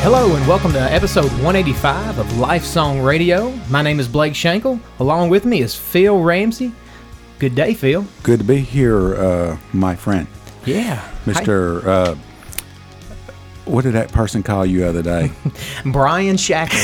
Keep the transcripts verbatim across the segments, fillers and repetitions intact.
Hello and welcome to episode one eighty-five of Life Song Radio. My name is Blake Shankle. Along with me is Phil Ramsey. Good day, Phil. Good to be here, uh, my friend. Yeah. Mister Uh, what did that person call you the other day? Brian Shackley.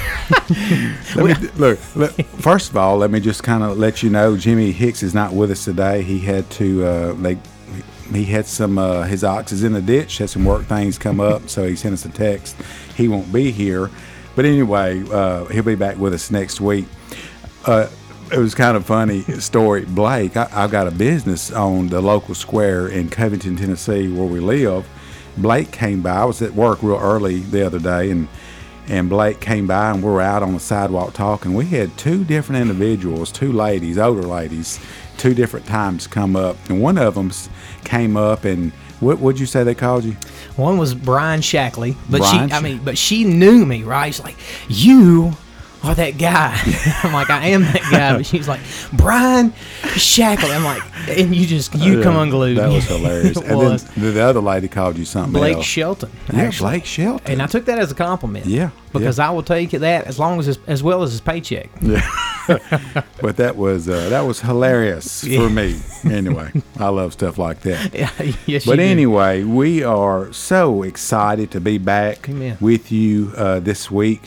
let me, look, look, first of all, let me just kind of let you know Jimmy Hicks is not with us today. He had to, uh, they, he had some, uh, his ox is in the ditch, had some work things come up, so he sent us a text. He won't be here. But anyway, uh, he'll be back with us next week. Uh, it was kind of funny story. Blake, I, I've got a business on the local square in Covington, Tennessee, where we live. Blake came by. I was at work real early the other day, and and Blake came by, and we were out on the sidewalk talking. We had two different individuals, two ladies, older ladies, two different times come up, and one of them came up, and what would you say they called you? One was Brian Shackley, but Brian she, I mean, but she knew me, right? She's like, you are that guy. I'm like, I am that guy, but she's like, Brian Shackley. I'm like, and you just, you Yeah, come unglued. That was hilarious. It and was. then the other lady called you something Blake else. Shelton. Yeah, actually. Blake Shelton. And I took that as a compliment. Yeah, Because yeah. I will take that as long as his, as well as his paycheck. Yeah. But that was uh, that was hilarious Yeah. for me. Anyway, I love stuff like that. Yeah, yes, But you do. anyway, we are so excited to be back Amen. with you uh, this week.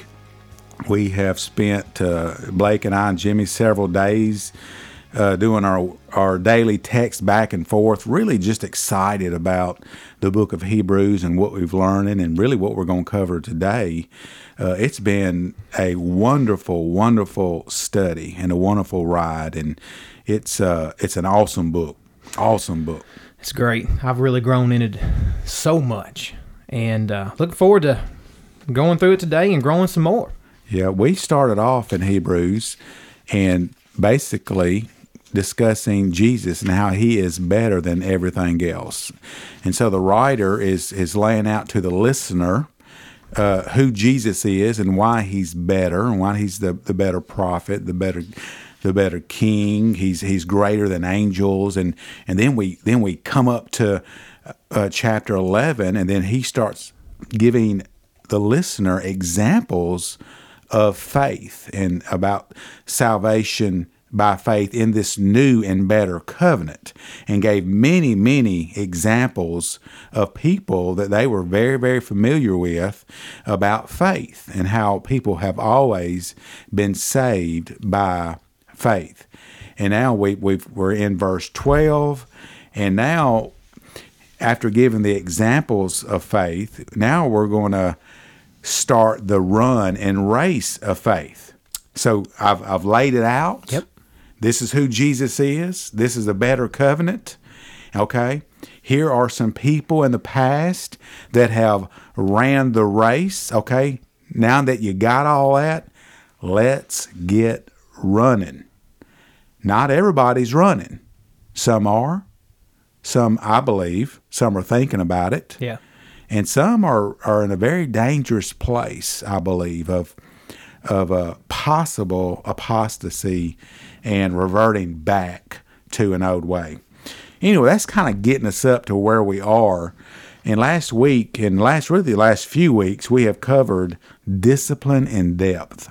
We have spent, uh, Blake and I and Jimmy, several days uh, doing our, our daily text back and forth, really just excited about the book of Hebrews and what we've learned and really what we're going to cover today. Uh, it's been a wonderful, wonderful study and a wonderful ride, and it's uh, it's an awesome book, awesome book. It's great. I've really grown in it so much, and uh, looking forward to going through it today and growing some more. Yeah, we started off in Hebrews and basically discussing Jesus and how he is better than everything else. And so the writer is, is laying out to the listener uh, who Jesus is and why he's better and why he's the, the better prophet, the better the better king. He's he's greater than angels. And, and then we then we come up to uh, chapter eleven, and then he starts giving the listener examples of faith and about salvation by faith in this new and better covenant, and gave many, many examples of people that they were very, very familiar with about faith and how people have always been saved by faith. And now we, we've, we're in verse twelve, and now after giving the examples of faith, now we're going to start the run and race of faith. So I've I've laid it out. Yep. This is who Jesus is. This is a better covenant. Okay. Here are some people in the past that have ran the race. Okay. Now that you got all that, let's get running. Not everybody's running. Some are. Some, I believe, some are thinking about it. Yeah. And some are, are in a very dangerous place, I believe, of of a possible apostasy and reverting back to an old way. Anyway, that's kind of getting us up to where we are. And last week, and last really the last few weeks, we have covered discipline in depth.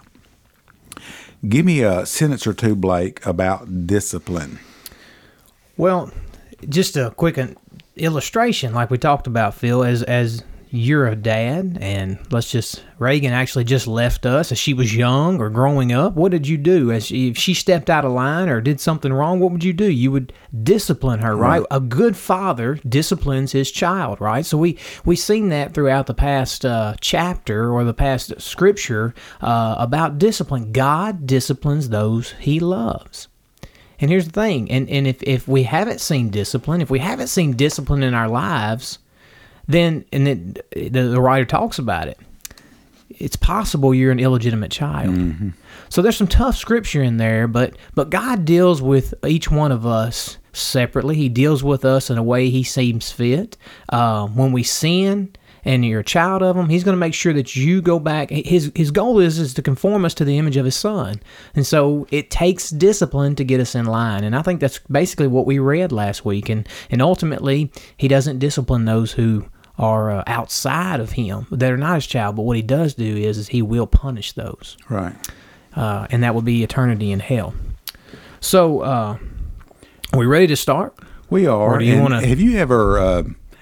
Give me a sentence or two, Blake, about discipline. Well, just a quick illustration, like we talked about, Phil, as as you're a dad, and let's just, Reagan actually just left us as she was young or growing up. What did you do? As she, if she stepped out of line or did something wrong, what would you do? You would discipline her, right? right? A good father disciplines his child, right? So we, we've seen that throughout the past uh, chapter or the past scripture uh, about discipline. God disciplines those he loves. And here's the thing, and, and if, if we haven't seen discipline, if we haven't seen discipline in our lives, then, and it, the, the writer talks about it, it's possible you're an illegitimate child. Mm-hmm. So there's some tough scripture in there, but but God deals with each one of us separately. He deals with us in a way he seems fit. Uh, when we sin, and you're a child of him, he's going to make sure that you go back. His his goal is, is to conform us to the image of his son. And so it takes discipline to get us in line. And I think that's basically what we read last week. And, and ultimately, he doesn't discipline those who are uh, outside of him that are not his child. But what he does do is, is he will punish those. Right. Uh, and that would be eternity in hell. So, uh, are we ready to start? We are. Or do you And want to? Have you ever, uh,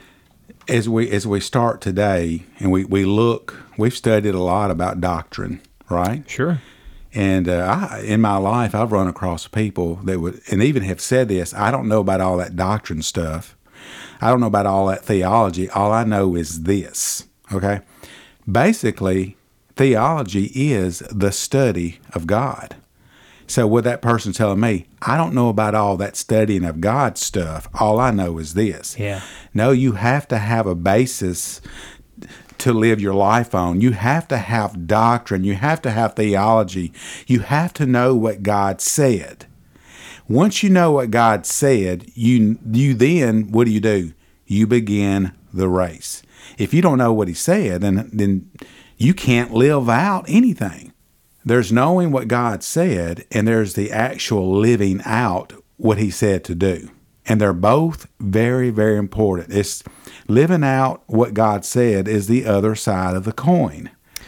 as we as we start today, and we, we look, we've studied a lot about doctrine, right? Sure. And uh, I, in my life, I've run across people that would, and even have said this, I don't know about all that doctrine stuff. I don't know about all that theology. All I know is this, okay? Basically, theology is the study of God. So with that person telling me, I don't know about all that studying of God stuff, all I know is this. Yeah. No, you have to have a basis to live your life on. You have to have doctrine. You have to have theology. You have to know what God said. Once you know what God said, you you then, what do you do? You begin the race. If you don't know what he said, then, then you can't live out anything. There's knowing what God said, and there's the actual living out what he said to do. And they're both very, very important. It's living out what God said is the other side of the coin.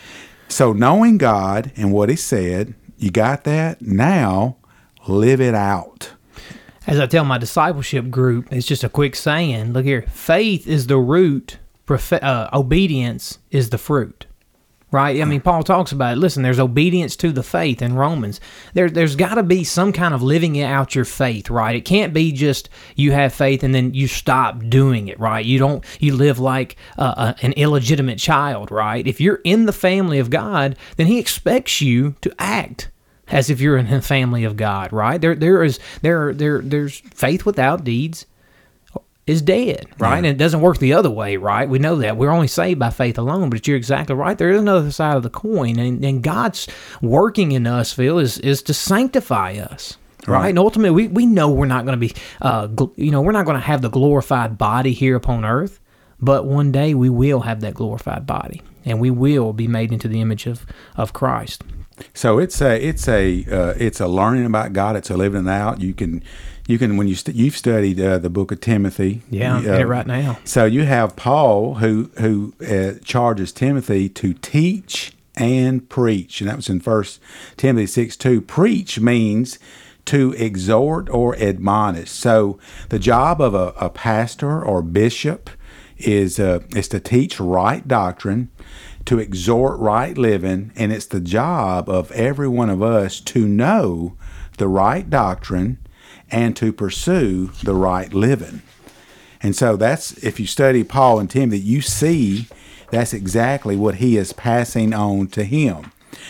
So knowing God and what he said, you got that? Now, live it out. As I tell my discipleship group, it's just a quick saying. Look here, faith is the root, prof- uh, obedience is the fruit. Right? I mean, Paul talks about it. Listen, there's obedience to the faith in Romans. There, there's got to be some kind of living out your faith, right? It can't be just you have faith and then you stop doing it, right? You don't, you live like uh, uh, an illegitimate child, right? If you're in the family of God, then he expects you to act as if you're in the family of God, right? There, there is, there, there, there's faith without deeds is dead, right? Yeah. And it doesn't work the other way, right? We know that. We're only saved by faith alone, but you're exactly right. There is another side of the coin, and, and God's working in us, Phil, is, is to sanctify us, right? right? And ultimately, we, we know we're not going to be, uh, gl- you know, we're not going to have the glorified body here upon earth, but one day we will have that glorified body, and we will be made into the image of, of Christ. So it's a it's a uh, it's a learning about God. It's a living it out. You can you can when you st- you've studied uh, the book of Timothy. Yeah, I'm uh, in it right now. So you have Paul who who uh, charges Timothy to teach and preach, and that was in First Timothy six two. Preach means to exhort or admonish. So the job of a, a pastor or bishop is uh, is to teach right doctrine, to exhort right living, and it's the job of every one of us to know the right doctrine and to pursue the right living. And so that's, if you study Paul and Timothy, you see that's exactly what he is passing on to him.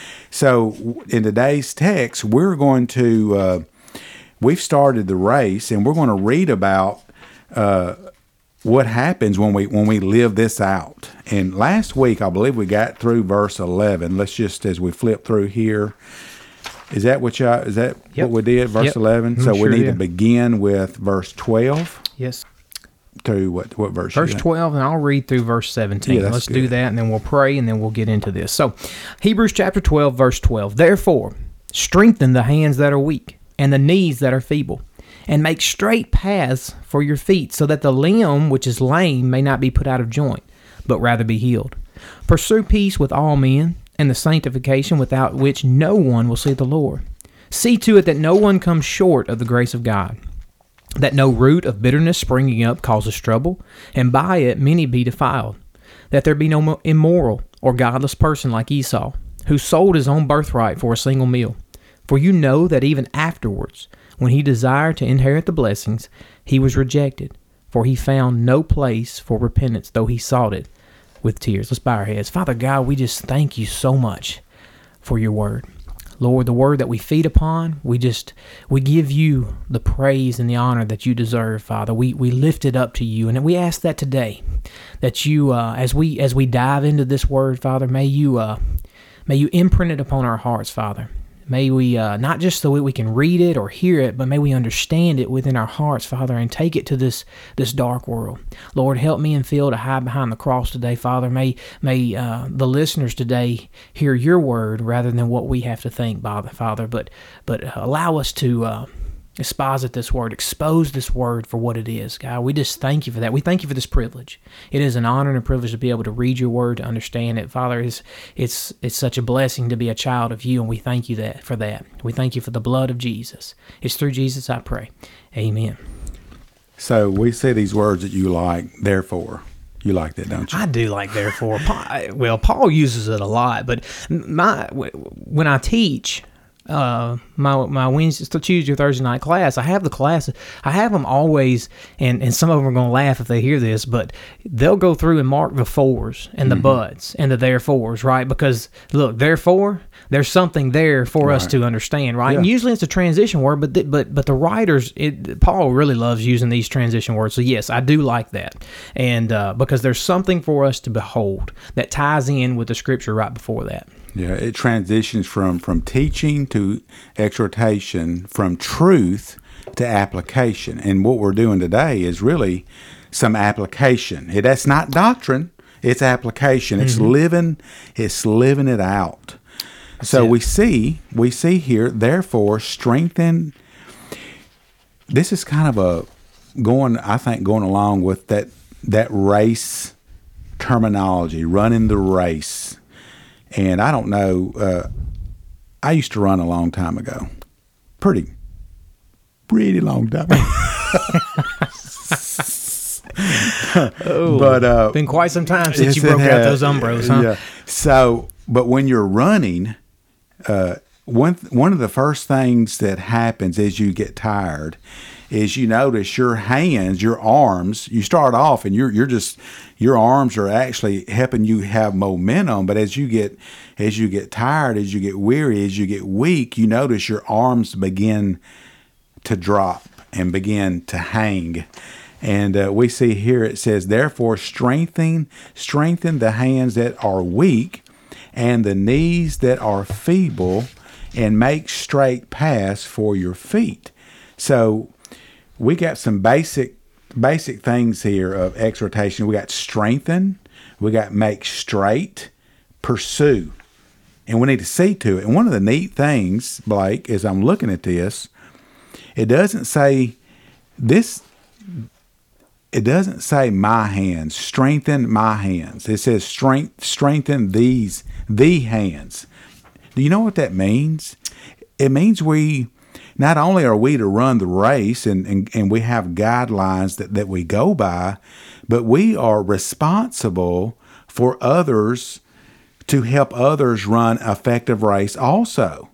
So in today's text, we're going to, uh, we've started the race, and we're going to read about uh, what happens when we when we live this out. And last week, I believe we got through verse eleven. Let's just, as we flip through here, is that what you is that yep. what we did? Verse yep. eleven. I'm so sure we need yeah. to begin with verse twelve. Yes. To what what verse? Verse twelve, and I'll read through verse seventeen. Yeah, Let's good. do that, and then we'll pray, and then we'll get into this. So, Hebrews chapter twelve, verse twelve. Therefore, strengthen the hands that are weak, and the knees that are feeble, and make straight paths for your feet, so that the limb which is lame may not be put out of joint, but rather be healed. Pursue peace with all men, and the sanctification without which no one will see the Lord. See to it that no one comes short of the grace of God, that no root of bitterness springing up causes trouble, and by it many be defiled, that there be no immoral or godless person like Esau, who sold his own birthright for a single meal. For you know that even afterwards, when he desired to inherit the blessings, he was rejected, for he found no place for repentance, though he sought it with tears. Let's bow our heads. Father God, we just thank you so much for your word. Lord, the word that we feed upon, we just, we give you the praise and the honor that you deserve, Father. We we lift it up to you, and we ask that today, that you, uh, as we as we dive into this word, Father, may you uh, may you imprint it upon our hearts, Father. May we, uh, not just so we can read it or hear it, but may we understand it within our hearts, Father, and take it to this this dark world. Lord, help me and Phil to hide behind the cross today, Father. May may uh, the listeners today hear your word rather than what we have to think, Father, but but allow us to uh, exposit this word, expose this word for what it is. God, we just thank you for that. We thank you for this privilege. It is an honor and a privilege to be able to read your word, to understand it. Father, it's, it's, it's such a blessing to be a child of you, and we thank you that for that. We thank you for the blood of Jesus. It's through Jesus I pray. Amen. So we see these words that you like, therefore. You like that, don't you? I do like therefore. Paul, well, Paul uses it a lot, but my when I teach uh, my my Wednesday, Tuesday, or Thursday night class, I have the classes. I have them always, and, and some of them are going to laugh if they hear this, but they'll go through and mark the fors and the mm-hmm. buts and the therefores, right? Because look, therefore, there's something there for right. us to understand, right? Yeah. And usually it's a transition word, but the, but but the writers, it, Paul really loves using these transition words. So yes, I do like that, and uh, because there's something for us to behold that ties in with the scripture right before that. Yeah, it transitions from, from teaching to exhortation, from truth to application. And what we're doing today is really some application. It, that's not doctrine, it's application. It's mm-hmm. living, it's living it out. That's so it. we see, we see here, therefore, strengthen. This is kind of a going, I think, going along with that that race terminology, running the race. And I don't know, uh, I used to run a long time ago. Pretty, pretty long time ago. oh, but uh, been quite some time since you broke out those Umbros, huh? Yeah. So, but when you're running, uh, one one of the first things that happens as you get tired is you notice your hands, your arms. You start off and you're you're just your arms are actually helping you have momentum. But as you get as you get tired, as you get weary, as you get weak, you notice your arms begin to drop and begin to hang. And uh, we see here it says, therefore strengthen strengthen the hands that are weak and the knees that are feeble, and make straight paths for your feet. So we got some basic basic things here of exhortation. We got strengthen, we got make straight, pursue, and we need to see to it. And one of the neat things, Blake, as I'm looking at this, it doesn't say this. It doesn't say my hands, strengthen my hands. It says strength, strengthen these, the hands. Do you know what that means? It means we, not only are we to run the race and, and, and we have guidelines that, that we go by, but we are responsible for others to help others run an effective race also.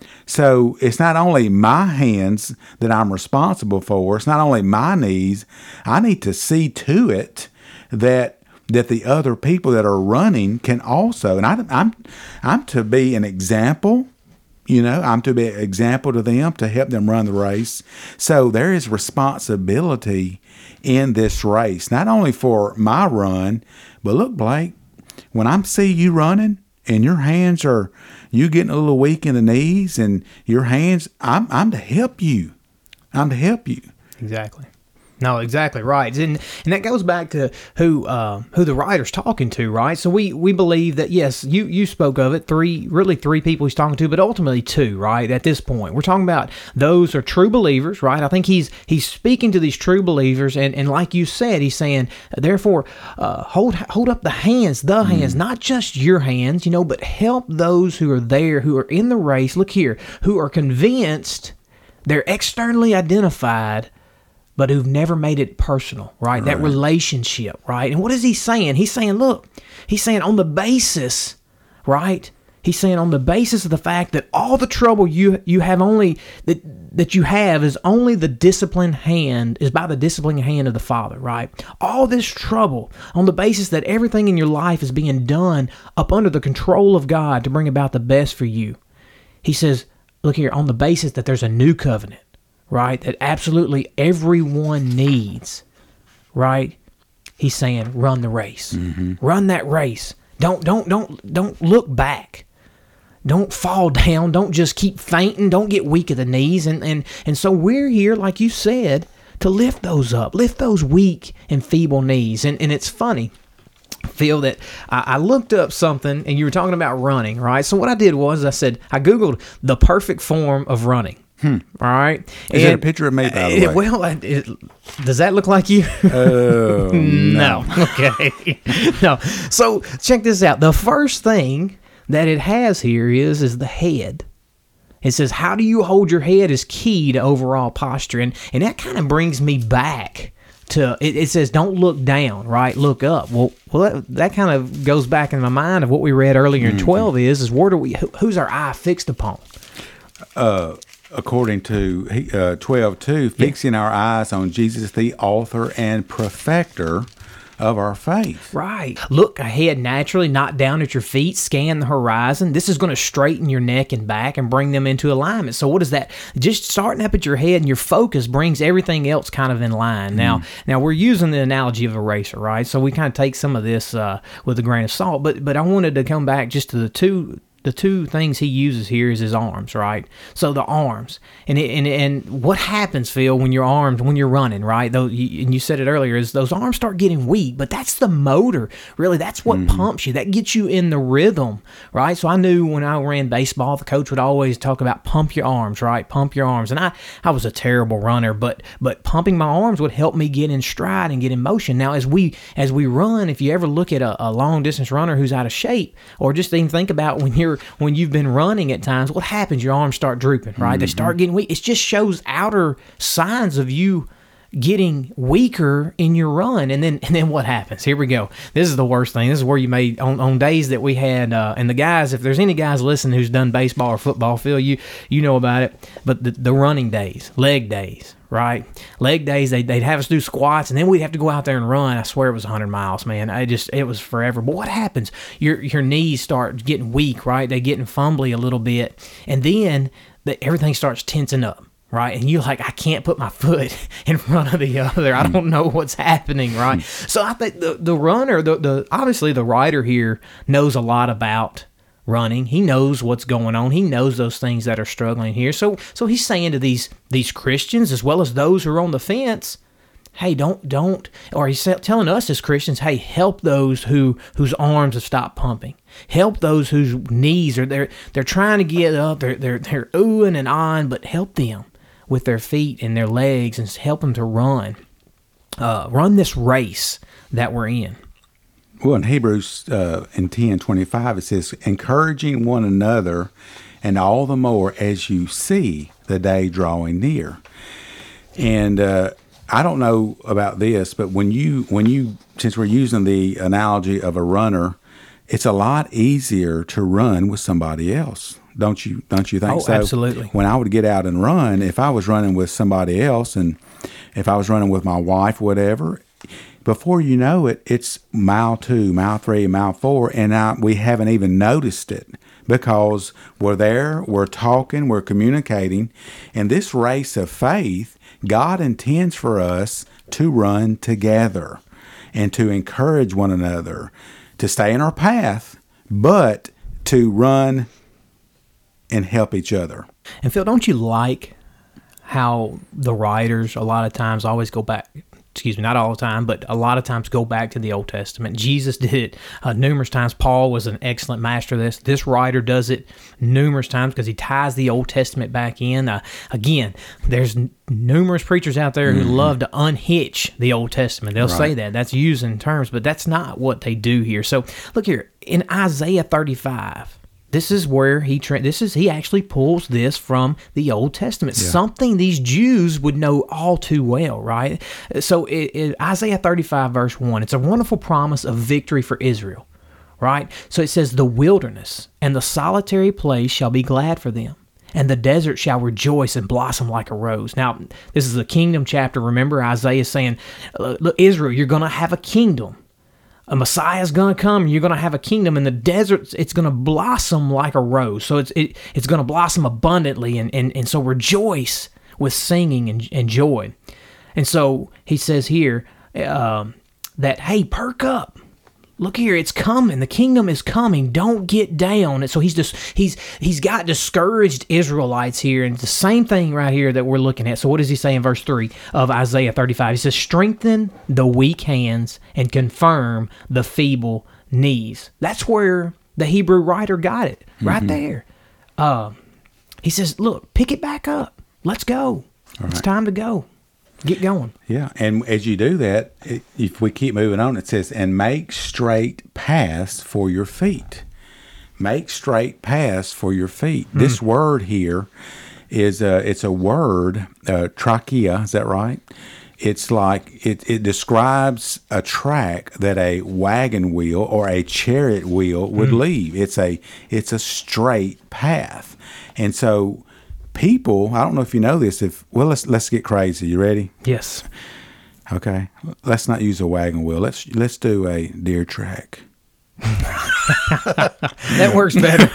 So it's not only my hands that I'm responsible for. It's not only my knees. I need to see to it that that the other people that are running can also. And I, I'm I'm to be an example. You know, I'm to be an example to them to help them run the race. So there is responsibility in this race, not only for my run, but look, Blake, when I see you running and your hands are. You getting a little weak in the knees and your hands, I'm I'm to help you. I'm to help you. Exactly. No, exactly right. And and that goes back to who uh, who the writer's talking to, right? So we, we believe that, yes, you, you spoke of it, three, really three people he's talking to, but ultimately two, right, at this point. We're talking about those who are true believers, right? I think he's he's speaking to these true believers, and, and like you said, he's saying, therefore, uh, hold hold up the hands, the hands, mm. not just your hands, you know, but help those who are there, who are in the race, look here, who are convinced, they're externally identified, but who've never made it personal, right? right? That relationship, right? And what is he saying? He's saying, look, he's saying on the basis, right? He's saying on the basis of the fact that all the trouble you you have only, that that you have is only the disciplined hand, is by the disciplined hand of the Father, right? All this trouble on the basis that everything in your life is being done up under the control of God to bring about the best for you. He says, look here, on the basis that there's a new covenant, right, that absolutely everyone needs, right? He's saying, run the race. Mm-hmm. Run that race. Don't don't don't don't look back. Don't fall down. Don't just keep fainting. Don't get weak at the knees. And and and so we're here, like you said, to lift those up, lift those weak and feeble knees. And and it's funny, Phil, that I, I looked up something, and you were talking about running, right? So what I did was I said I Googled the perfect form of running. All right. Is it a picture of me, by the uh, way? Well, it, it, does that look like you? Oh, no. Okay. No. So check this out. The first thing that it has here is is the head. It says, how do you hold your head is key to overall posture. And, and that kind of brings me back to, it, it says, don't look down, right? Look up. Well, well that, that kind of goes back in my mind of what we read earlier in mm-hmm. twelve is, is where do we, who, who's our eye fixed upon? Uh, according to uh, twelve two, fixing yeah. our eyes on Jesus, the author and perfecter of our faith. Right. Look ahead naturally, not down at your feet. Scan the horizon. This is going to straighten your neck and back and bring them into alignment. So what is that? Just starting up at your head and your focus brings everything else kind of in line. Mm. Now, now we're using the analogy of a racer, right? So we kind of take some of this uh, with a grain of salt. But but I wanted to come back just to the two. The two things he uses here is his arms, right? So the arms, and it, and and what happens, Phil, when your arms, when you're running, right? Though, and you said it earlier, is those arms start getting weak. But that's the motor, really. That's what mm-hmm. pumps you. That gets you in the rhythm, right? So I knew when I ran baseball, the coach would always talk about pump your arms, right? Pump your arms. And I, I was a terrible runner, but but pumping my arms would help me get in stride and get in motion. Now, as we as we run, if you ever look at a, a long distance runner who's out of shape, or just even think about when you're when you've been running at times, what happens? Your arms start drooping, right? Mm-hmm. They start getting weak. It just shows outer signs of you getting weaker in your run. And then and then what happens? Here we go. This is the worst thing. This is where you made, on, on days that we had, uh, and the guys, if there's any guys listening who's done baseball or football, Phil, you you know about it, but the, the running days, leg days, right? Leg days, they, they'd have us do squats, and then we'd have to go out there and run. I swear it was one hundred miles, man. I just, it was forever. But what happens? Your your knees start getting weak, right? They're getting fumbly a little bit, and then the, everything starts tensing up. Right, and you're like, I can't put my foot in front of the other. I don't know what's happening, right? So I think the the runner, the the obviously the rider here knows a lot about running. He knows what's going on. He knows those things that are struggling here. So so he's saying to these these Christians as well as those who are on the fence, hey, don't don't, or he's telling us as Christians, hey, help those who whose arms have stopped pumping. Help those whose knees are they're they're trying to get up. They're they're they're oohing and ahhing, but help them with their feet and their legs and help them to run, uh, run this race that we're in. Well, in Hebrews uh, in ten twenty-five, it says, encouraging one another, and all the more as you see the day drawing near. And uh, I don't know about this, but when you, when you, since we're using the analogy of a runner, it's a lot easier to run with somebody else. Don't you don't you think oh, so? Absolutely. When I would get out and run, if I was running with somebody else, and if I was running with my wife, whatever, before you know it, it's mile two, mile three, mile four, and I, we haven't even noticed it because we're there, we're talking, we're communicating. And this race of faith, God intends for us to run together and to encourage one another, to stay in our path, but to run and help each other. And Phil, don't you like how the writers a lot of times always go back, excuse me, not all the time, but a lot of times go back to the Old Testament. Jesus did it uh, numerous times. Paul was an excellent master of this. This writer does it numerous times because he ties the Old Testament back in. Uh, again, there's n- numerous preachers out there who mm-hmm. love to unhitch the Old Testament. They'll right. say that. That's using terms, but that's not what they do here. So look here, in Isaiah thirty-five, This is where he tra- this is he actually pulls this from the Old Testament, yeah. something these Jews would know all too well, right? So it, it, Isaiah thirty-five verse one, it's a wonderful promise of victory for Israel, right? So it says, the wilderness and the solitary place shall be glad for them, and the desert shall rejoice and blossom like a rose. Now, this is the kingdom chapter. Remember, Isaiah is saying, look, Israel, you're going to have a kingdom. A Messiah is going to come, and you're going to have a kingdom. In the desert, it's going to blossom like a rose. So it's it, it's going to blossom abundantly, and, and, and so rejoice with singing and, and joy. And so he says here um, that, hey, perk up. Look here, it's coming. The kingdom is coming. Don't get down. And so he's just he's he's got discouraged Israelites here, and it's the same thing right here that we're looking at. So what does he say in verse three of Isaiah thirty-five? He says, strengthen the weak hands and confirm the feeble knees. That's where the Hebrew writer got it, right mm-hmm. there. Uh, he says, look, pick it back up. let's go. All It's right. time to go. Get going. Yeah, and as you do that, it, if we keep moving on, it says, and make straight paths for your feet. Make straight paths for your feet. Mm. This word here is a, it's a word, uh, trachea, is that right? It's like, it, it describes a track that a wagon wheel or a chariot wheel would mm. leave. It's a, it's a straight path. And so people, I don't know if you know this, if, well, let's, let's get crazy. You ready? Yes. Okay. Let's not use a wagon wheel. Let's, let's do a deer track. That works better.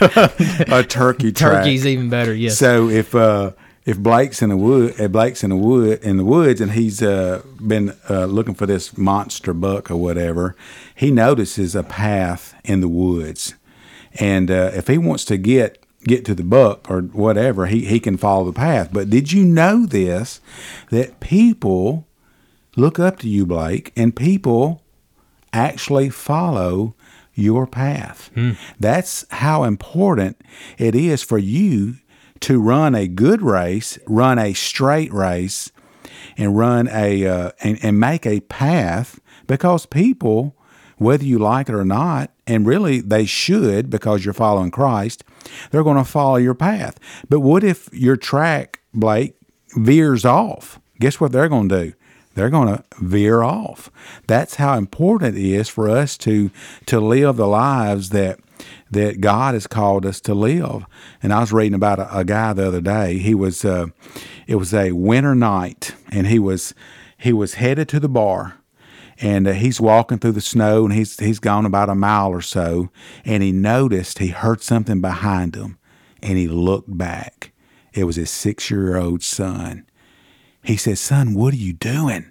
A turkey track. Turkey's even better, yes. So if uh, if Blake's in the wood, uh, Blake's in the wood in the woods, and he's uh, been uh, looking for this monster buck or whatever, he notices a path in the woods, and uh, if he wants to get get to the buck or whatever, he he can follow the path. But did you know this? That people look up to you, Blake, and people actually follow your path. Mm. That's how important it is for you to run a good race, run a straight race, and run a uh, and, and make a path, because people, whether you like it or not, and really they should because you're following Christ, they're going to follow your path. But what if your track, Blake, veers off? Guess what they're going to do? They're going to veer off. That's how important it is for us to to live the lives that that God has called us to live. And I was reading about a, a guy the other day. He was uh, it was a winter night, and he was he was headed to the bar, and uh, he's walking through the snow, and he's he's gone about a mile or so, and he noticed he heard something behind him, and he looked back. It was his six-year-old son. He said, "Son, what are you doing?"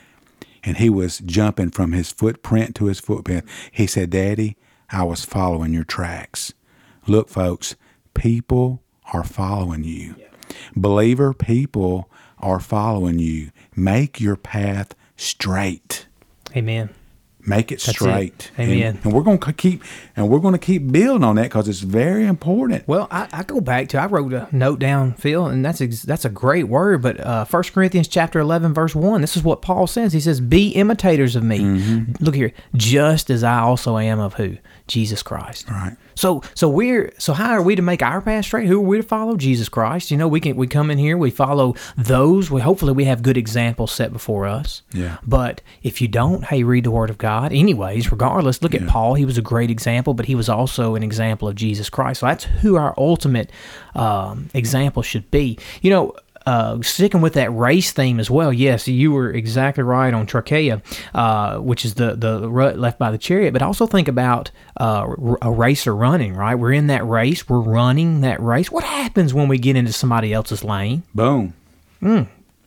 And he was jumping from his footprint to his footprint. He said, "Daddy, I was following your tracks." Look, folks, people are following you. Yeah. Believer, people are following you. Make your path straight. Amen. Make it That's straight. It. Amen. And, and we're going to keep and we're going to keep building on that, because it's very important. Well, I, I go back to I wrote a note down, Phil, and that's ex, that's a great word. But uh, First Corinthians chapter eleven, verse one. This is what Paul says. He says, "Be imitators of me." Mm-hmm. Look here, just as I also am of who? Jesus Christ. All right. So so we're so how are we to make our path straight? Who are we to follow? Jesus Christ. You know, we can we come in here, we follow those. We hopefully we have good examples set before us. Yeah. But if you don't, hey, read the Word of God. Anyways, regardless, look yeah. at Paul. He was a great example, but he was also an example of Jesus Christ. So that's who our ultimate um, example should be. You know, uh, sticking with that race theme as well. Yes, you were exactly right on trachea, uh, which is the the rut left by the chariot. But also think about uh, a racer running. Right, we're in that race. We're running that race. What happens when we get into somebody else's lane? Boom. Hmm.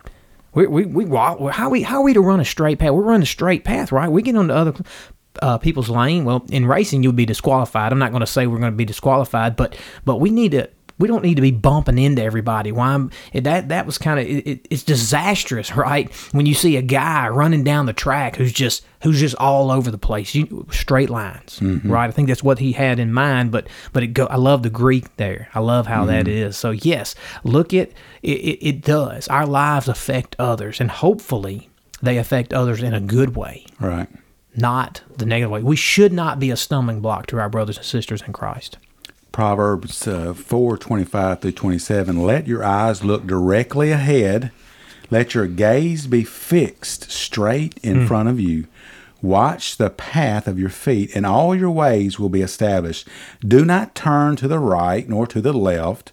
We we we how we how are we to run a straight path? We're running a straight path, right? We get on the other uh, people's lane. Well, in racing, you'll be disqualified. I'm not going to say we're going to be disqualified, but but we need to. We don't need to be bumping into everybody. Why? I'm, that that was kind of it, it, it's disastrous, right? When you see a guy running down the track who's just who's just all over the place, you, straight lines, mm-hmm. right? I think that's what he had in mind. But but it go, I love the Greek there. I love how mm-hmm. that is. So yes, look at it, it. It does. Our lives affect others, and hopefully they affect others in a good way, right? Not the negative way. We should not be a stumbling block to our brothers and sisters in Christ. Proverbs uh, four, twenty-five through twenty-seven, let your eyes look directly ahead. Let your gaze be fixed straight in mm. front of you. Watch the path of your feet, and all your ways will be established. Do not turn to the right nor to the left.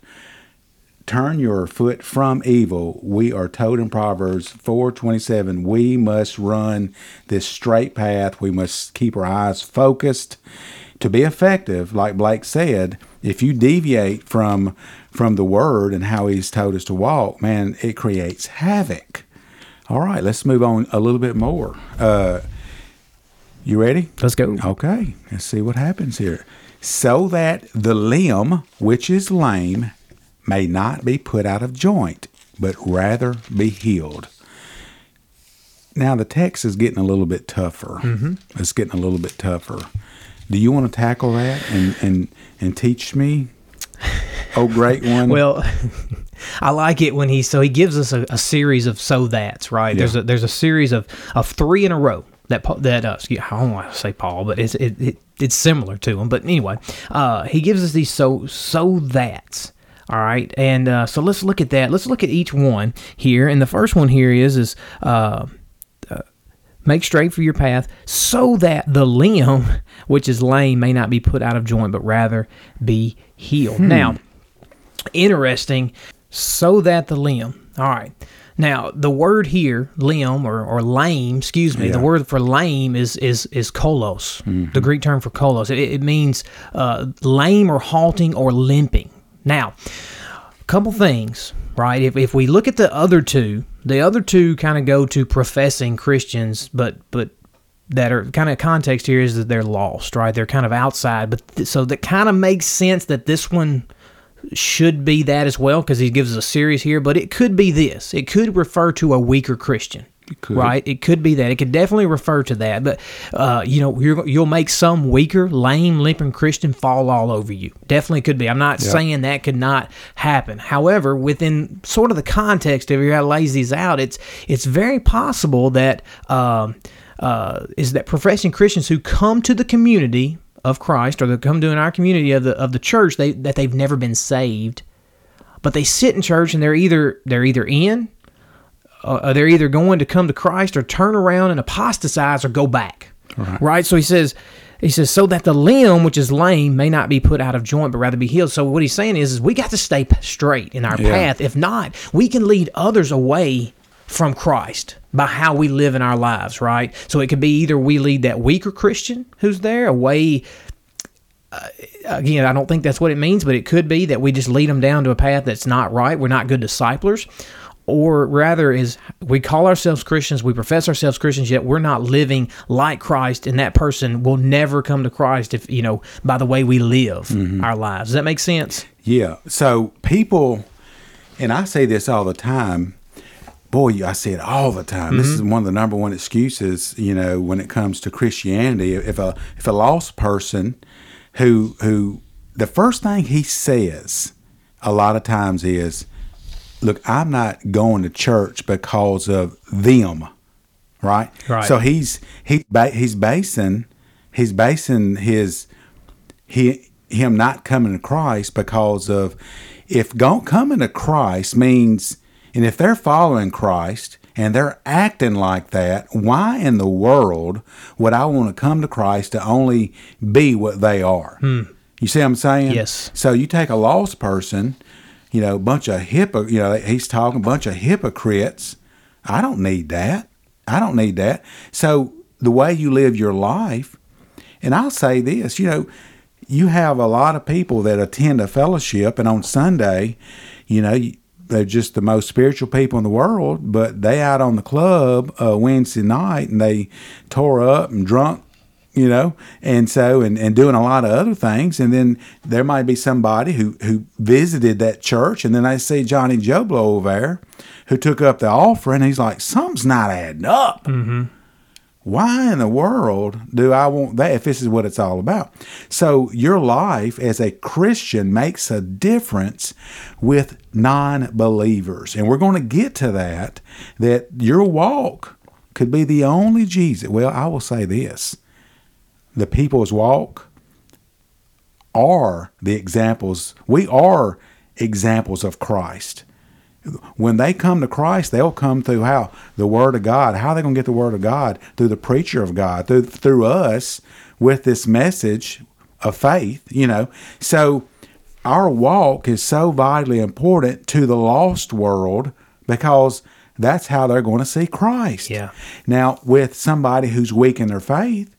Turn your foot from evil. We are told in Proverbs four twenty-seven, we must run this straight path. We must keep our eyes focused. To be effective, like Blake said, if you deviate from from the Word and how He's told us to walk, man, it creates havoc. All right, let's move on a little bit more. Uh, you ready? Let's go. Okay, let's see what happens here. So that the limb which is lame may not be put out of joint, but rather be healed. Now, the text is getting a little bit tougher. Mm-hmm. It's getting a little bit tougher. Do you want to tackle that and, and, and teach me? oh great one. Well, I like it when he so he gives us a, a series of so that's right. Yeah. There's a there's a series of, of three in a row that that uh, excuse, I don't want to say Paul, but it's it, it it's similar to him. But anyway, uh, he gives us these so so that's. All right, and uh, so let's look at that. Let's look at each one here. And the first one here is is uh, uh, make straight for your path, so that the limb which is lame may not be put out of joint, but rather be healed. Hmm. Now, interesting. So that the limb. All right. Now, the word here, limb or, or lame, excuse me, yeah. the word for lame is is is kolos, mm-hmm. the Greek term for kolos. It, it means uh, lame or halting or limping. Now, a couple things, right? If if we look at the other two, the other two kind of go to professing Christians, but but that are kind of context here is that they're lost, right? They're kind of outside. But th- so that kind of makes sense that this one should be that as well, because he gives us a series here, but it could be this. It could refer to a weaker Christian, right? It could be that. It could definitely refer to that, but uh, you know, you're, you'll make some weaker, lame, limping Christian fall all over you. Definitely could be. I'm not yep. saying that could not happen. However, within sort of the context of how he lays these out, it's it's very possible that um, uh, is that professing Christians who come to the community of Christ, or they come to in our community of the of the church, they that they've never been saved, but they sit in church and they're either they're either in, uh, they're either going to come to Christ or turn around and apostatize or go back. Right. right. So he says, he says, so that the limb which is lame may not be put out of joint, but rather be healed. So what he's saying is, is we got to stay straight in our yeah. path. If not, we can lead others away from Christ by how we live in our lives, right? So it could be either we lead that weaker Christian who's there away. Uh, again, I don't think that's what it means, but it could be that we just lead them down to a path that's not right. We're not good disciplers. Or rather is we call ourselves Christians, we profess ourselves Christians, yet we're not living like Christ, and that person will never come to Christ if, you know, by the way we live mm-hmm. our lives. Does that make sense? Yeah. So people, and I say this all the time, boy, I say it all the time. Mm-hmm. This is one of the number one excuses, you know, when it comes to Christianity. If a if a lost person who who the first thing he says a lot of times is, look, I'm not going to church because of them, right? Right. So he's he he's basing he's basing his he him not coming to Christ because of if go, coming to Christ means. And if they're following Christ and they're acting like that, why in the world would I want to come to Christ to only be what they are? Hmm. You see what I'm saying? Yes. So you take a lost person, you know, a bunch of hypo, you know, he's talking a bunch of hypocrites. I don't need that. I don't need that. So the way you live your life, and I'll say this, you know, you have a lot of people that attend a fellowship, and on Sunday, you know, you, they're just the most spiritual people in the world, but they out on the club uh, Wednesday night and they tore up and drunk, you know, and so and, and doing a lot of other things. And then there might be somebody who, who visited that church, and then they see Johnny Joe Blow over there who took up the offering. He's like, something's not adding up. Mm-hmm. Why in the world do I want that if this is what it's all about? So your life as a Christian makes a difference with non-believers. And we're going to get to that, that your walk could be the only Jesus. Well, I will say this. The people's walk are the examples. We are examples of Christ. When they come to Christ, they'll come through how? The Word of God. How are they going to get the Word of God? Through the preacher of God, through, through us with this message of faith, you know. So our walk is so vitally important to the lost world because that's how they're going to see Christ. Yeah. Now, with somebody who's weak in their faith,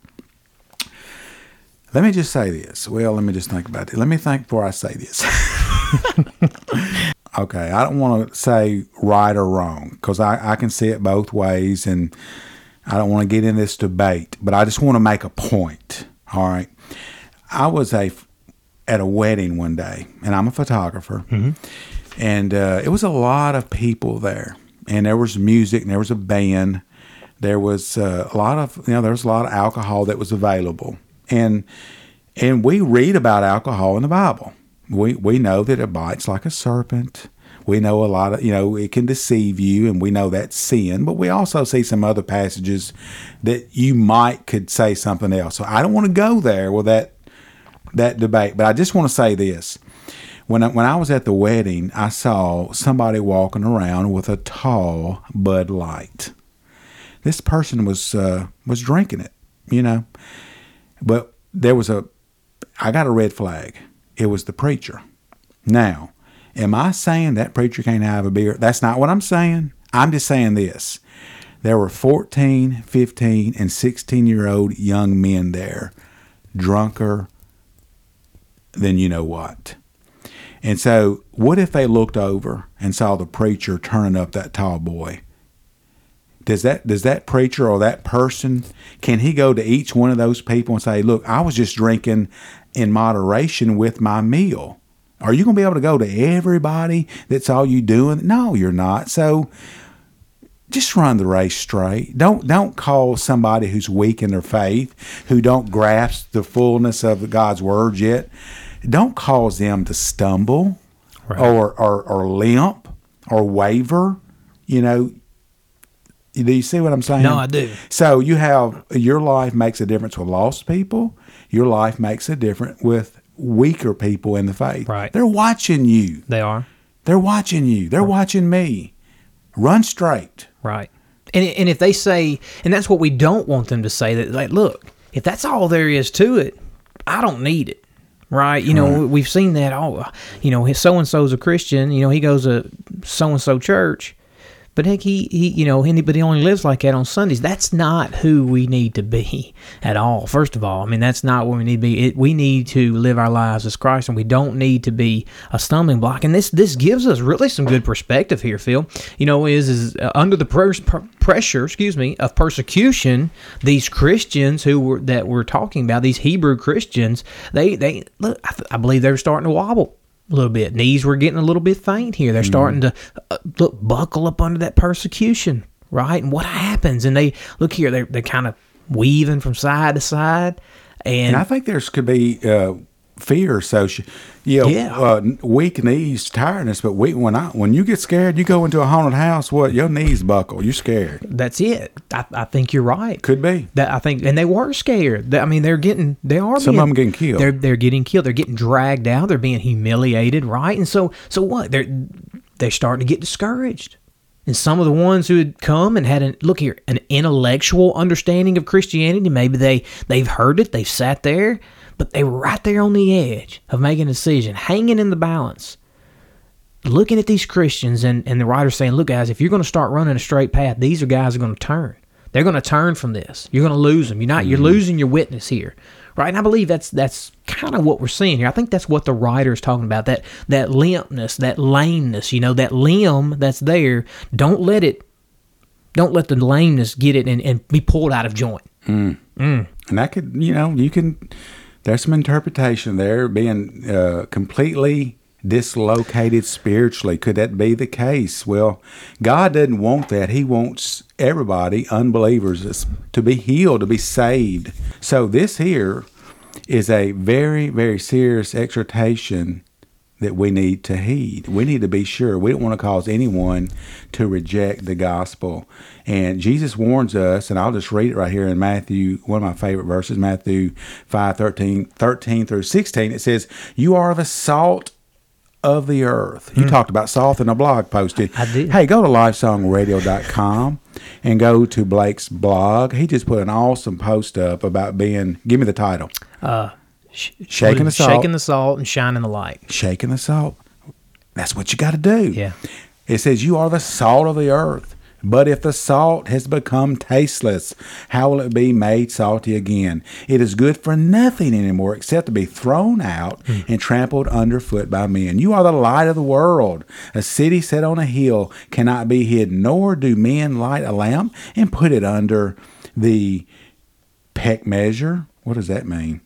let me just say this. Well, let me just think about it. Let me think before I say this. Okay, I don't want to say right or wrong because I, I can see it both ways, and I don't want to get in this debate, but I just want to make a point, all right? I was a, at a wedding one day, and I'm a photographer, mm-hmm. and uh, it was a lot of people there, and there was music, and there was a band, there was uh, a lot of, you know, there was a lot of alcohol that was available, and and we read about alcohol in the Bible. we, we know that it bites like a serpent. We know a lot of, you know, it can deceive you, and we know that's sin. But we also see some other passages that you might could say something else. So I don't want to go there with that that debate. But I just want to say this. When I, when I was at the wedding, I saw somebody walking around with a tall Bud Light. This person was uh, was drinking it, you know. But there was a, I got a red flag. It was the preacher. Now, am I saying that preacher can't have a beer? That's not what I'm saying. I'm just saying this. There were fourteen, fifteen, and sixteen-year-old young men there, drunker than you know what. And so what if they looked over and saw the preacher turning up that tall boy? Does that does that preacher or that person, can he go to each one of those people and say, look, I was just drinking in moderation with my meal? Are you going to be able to go to everybody that's all you doing? No, you're not. So just run the race straight. Don't don't call somebody who's weak in their faith, who don't grasp the fullness of God's word yet. Don't cause them to stumble right. or, or or limp or waver. You know, do you see what I'm saying? No, I do. So you have, your life makes a difference with lost people. Your life makes a difference with weaker people in the faith. Right. They're watching you. They are. They're watching you. They're right. watching me. Run straight. Right. And and if they say, and that's what we don't want them to say, that like, look, if that's all there is to it, I don't need it. Right. You know, right. we've seen that. Oh, you know, so-and-so's a Christian, you know, he goes to so-and-so church. But heck, he, he, you know, anybody only lives like that on Sundays. That's not who we need to be at all. First of all, I mean, that's not what we need to be. It, we need to live our lives as Christ, and we don't need to be a stumbling block. And this this gives us really some good perspective here, Phil. You know, is is uh, under the pr- pr- pressure, excuse me, of persecution, these Christians who were that we're talking about, these Hebrew Christians, they they look, I, th- I believe they were starting to wobble a little bit. Knees were getting a little bit faint here. They're mm. starting to uh, look buckle up under that persecution, right? And what happens? And they look here. They're they're kind of weaving from side to side, and, and I think there's could be uh, fear associated. You know, yeah, uh, weak knees, tiredness. But we, when I when you get scared, you go into a haunted house. What your knees buckle? You're scared. That's it. I, I think you're right. Could be that. I think, and they were scared. I mean, they're getting. They are. Some being, of them getting killed. They're they're getting killed. They're getting dragged out. They're being humiliated. Right. And so so what? They're they're starting to get discouraged. And some of the ones who had come and had an look here an intellectual understanding of Christianity, maybe they they've heard it. They've sat there. But they were right there on the edge of making a decision, hanging in the balance, looking at these Christians, and, and the writer's saying, look, guys, if you're going to start running a straight path, these are guys who are going to turn. They're going to turn from this. You're going to lose them. You're not. Mm-hmm. You're losing your witness here, right? And I believe that's that's kind of what we're seeing here. I think that's what the writer is talking about, that, that limpness, that lameness, you know, that limb that's there. Don't let it, don't let the lameness get it and, and be pulled out of joint. Mm. Mm. And that could, you know, you can... There's some interpretation there, being uh, completely dislocated spiritually. Could that be the case? Well, God doesn't want that. He wants everybody, unbelievers, to be healed, to be saved. So this here is a very, very serious exhortation that we need to heed. We need to be sure. We don't want to cause anyone to reject the gospel. And Jesus warns us, and I'll just read it right here in Matthew, one of my favorite verses, Matthew five, thirteen, thirteen through sixteen. It says, you are the salt of the earth. You mm. talked about salt in a blog post. I did. Hey, go to livesong radio dot com and go to Blake's blog. He just put an awesome post up about being, give me the title. Uh Sh- shaking the salt. Shaking the salt and shining the light. Shaking the salt. That's what you got to do. Yeah. It says, you are the salt of the earth. But if the salt has become tasteless, how will it be made salty again? It is good for nothing anymore except to be thrown out mm. and trampled underfoot by men. You are the light of the world. A city set on a hill cannot be hidden, nor do men light a lamp and put it under the peck measure. What does that mean?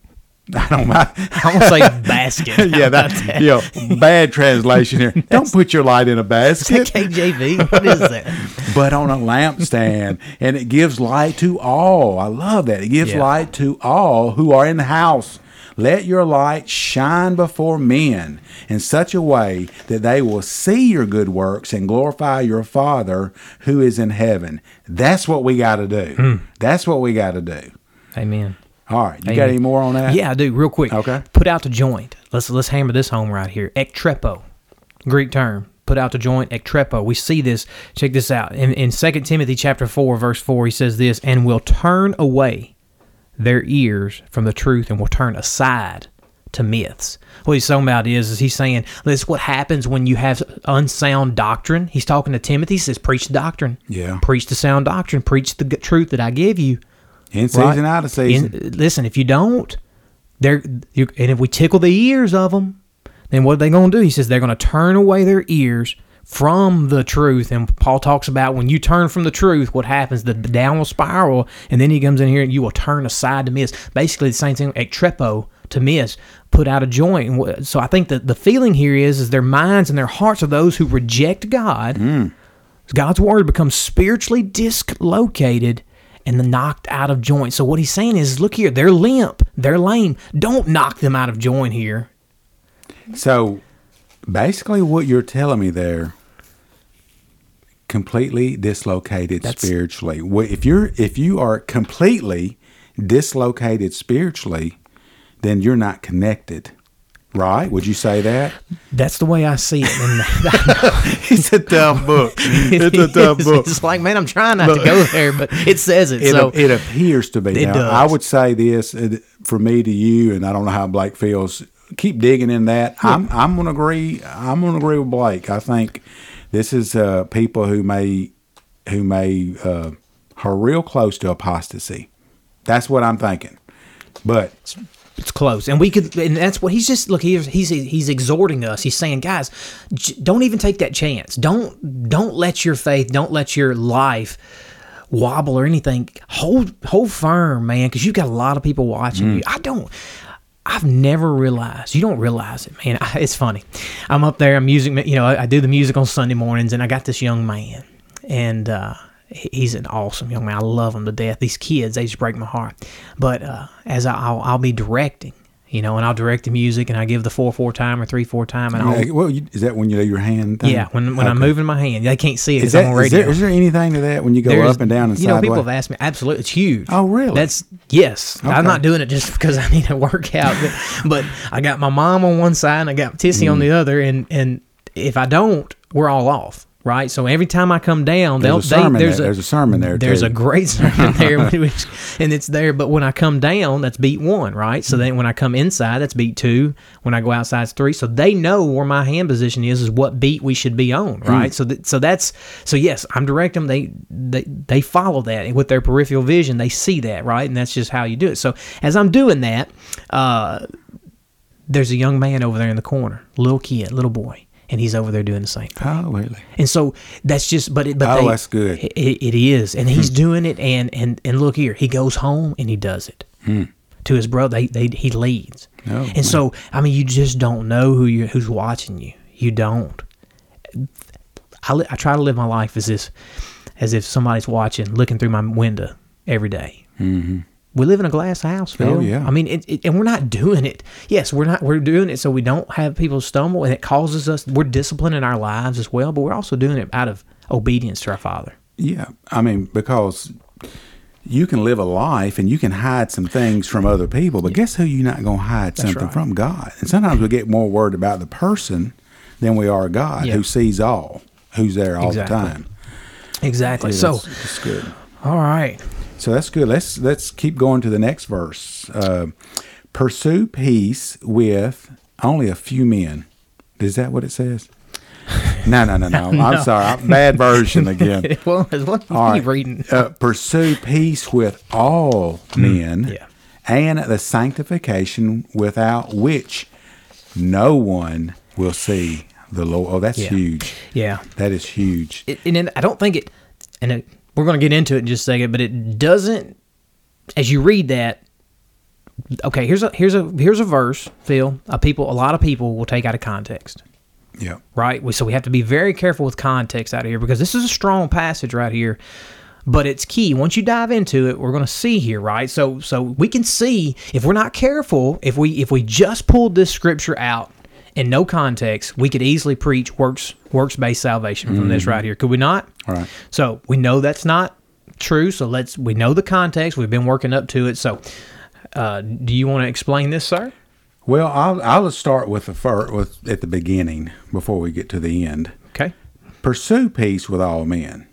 I don't mind. I want to say basket. yeah, that, that? You know, bad translation here. Don't put your light in a basket. K J V. What is that? But on a lampstand, and it gives light to all. I love that. It gives yeah. light to all who are in the house. Let your light shine before men in such a way that they will see your good works and glorify your Father who is in heaven. That's what we got to do. Mm. That's what we got to do. Amen. All right. You Amen. got any more on that? Yeah, I do. Real quick. Okay. Put out the joint. Let's let's hammer this home right here. Ektrepo, Greek term. Put out the joint, ektrepo. We see this. Check this out. In, in Second Timothy chapter four, verse four, he says this, and will turn away their ears from the truth and will turn aside to myths. What he's talking about is, is he's saying, this is what happens when you have unsound doctrine. He's talking to Timothy. He says, preach the doctrine. Yeah. Preach the sound doctrine. Preach the truth that I give you. In season, right? Out of season. In, listen, if you don't, they're, you, and if we tickle the ears of them, then what are they going to do? He says they're going to turn away their ears from the truth. And Paul talks about when you turn from the truth, what happens? The downward spiral. And then he comes in here and you will turn aside to miss. Basically the same thing, ektrepo, to miss, put out a joint. So I think that the feeling here is, is their minds and their hearts of those who reject God. Mm. God's word becomes spiritually dislocated and then knocked out of joint. So what he's saying is, look here, they're limp, they're lame. Don't knock them out of joint here. So, basically, what you're telling me there, completely dislocated That's, spiritually. If you're if you are completely dislocated spiritually, then you're not connected, right? Would you say that? That's the way I see it. It's a tough book. It's a tough book. It's like, man, I'm trying not but, to go there, but it says it. It, so it appears to be. It now, does. I would say this for me to you, and I don't know how Blake feels. Keep digging in that. Yeah. I'm I'm gonna agree. I'm gonna agree with Blake. I think this is uh, people who may who may uh, are real close to apostasy. That's what I'm thinking. But it's, it's close, and we could, and that's what he's just look. He's he's he's exhorting us. He's saying, guys, don't even take that chance. Don't don't let your faith, don't let your life wobble or anything. Hold hold firm, man, because you've got a lot of people watching mm. you. I don't. I've never realized, you don't realize it, man. I, it's funny. I'm up there, I'm music, you know, I, I do the music on Sunday mornings, and I got this young man, and uh, he's an awesome young man. I love him to death. These kids, they just break my heart. But uh, as I, I'll, I'll be directing, you know, and I'll direct the music, and I give the four four time or three four time. And I'll, yeah, well, you, is that when you do your hand thing? Yeah, when when okay. I'm moving my hand. They can't see it because I'm on radio. Is there, is there anything to that when you go There's, up and down and you know, sideways? people have asked me, absolutely, it's huge. Oh, really? That's, yes. Okay. I'm not doing it just because I need a workout, but, but I got my mom on one side, and I got Tissy mm. on the other, and, and if I don't, we're all off. Right, so every time I come down, there's they'll a sermon they, there's, there. a, there's a sermon there. There's too. a great sermon there, which, and it's there. But when I come down, that's beat one, right? So then when I come inside, that's beat two. When I go outside, it's three. So they know where my hand position is, is what beat we should be on, right? Mm. So that, so that's so yes, I'm directing them. They they they follow that, and with their peripheral vision, they see that, right? And that's just how you do it. So as I'm doing that, uh, there's a young man over there in the corner, little kid, little boy. And he's over there doing the same thing. Oh, really? And so that's just, but it, but oh, they, that's good. It, it is, and he's doing it, and and and look here, he goes home and he does it hmm. to his brother. They they he leads, oh, and man. So I mean, you just don't know who you who's watching you. You don't. I I try to live my life as if as if somebody's watching, looking through my window every day. Mm-hmm. We live in a glass house, Phil. Oh, yeah. I mean, it, it, and we're not doing it. Yes, we're not. We're doing it so we don't have people stumble, and it causes us. We're disciplining our lives as well, but we're also doing it out of obedience to our Father. Yeah, I mean, because you can live a life and you can hide some things from other people, but yeah. guess who you're not going to hide That's something right. from? God. And sometimes we get more worried about the person than we are God, yeah. who sees all, who's there all exactly. the time. Exactly. Yeah, so that's, that's good. All right. So that's good. Let's let's keep going to the next verse. Uh, pursue peace with only a few men. Is that what it says? No, no, no, no. no. I'm sorry. Bad version again. Well, what are you reading? Uh, pursue peace with all men yeah. and the sanctification without which no one will see the Lord. Oh, that's yeah. huge. Yeah. That is huge. It, and I don't think it, and it, we're going to get into it in just a second, but it doesn't, as you read that, okay, here's a here's a here's a verse, Phil. A people, a lot of people will take out of context. Yeah. Right. So we have to be very careful with context out here because this is a strong passage right here. but it's key. Once you dive into it, we're going to see here, right? So so we can see if we're not careful, if we if we just pulled this scripture out in no context, we could easily preach works works based salvation from mm-hmm. this right here. Could we not? All right. So we know that's not true. So let's we know the context. We've been working up to it. So uh, do you want to explain this, sir? Well, I'll I'll start with the first, with at the beginning before we get to the end. Okay. Pursue peace with all men.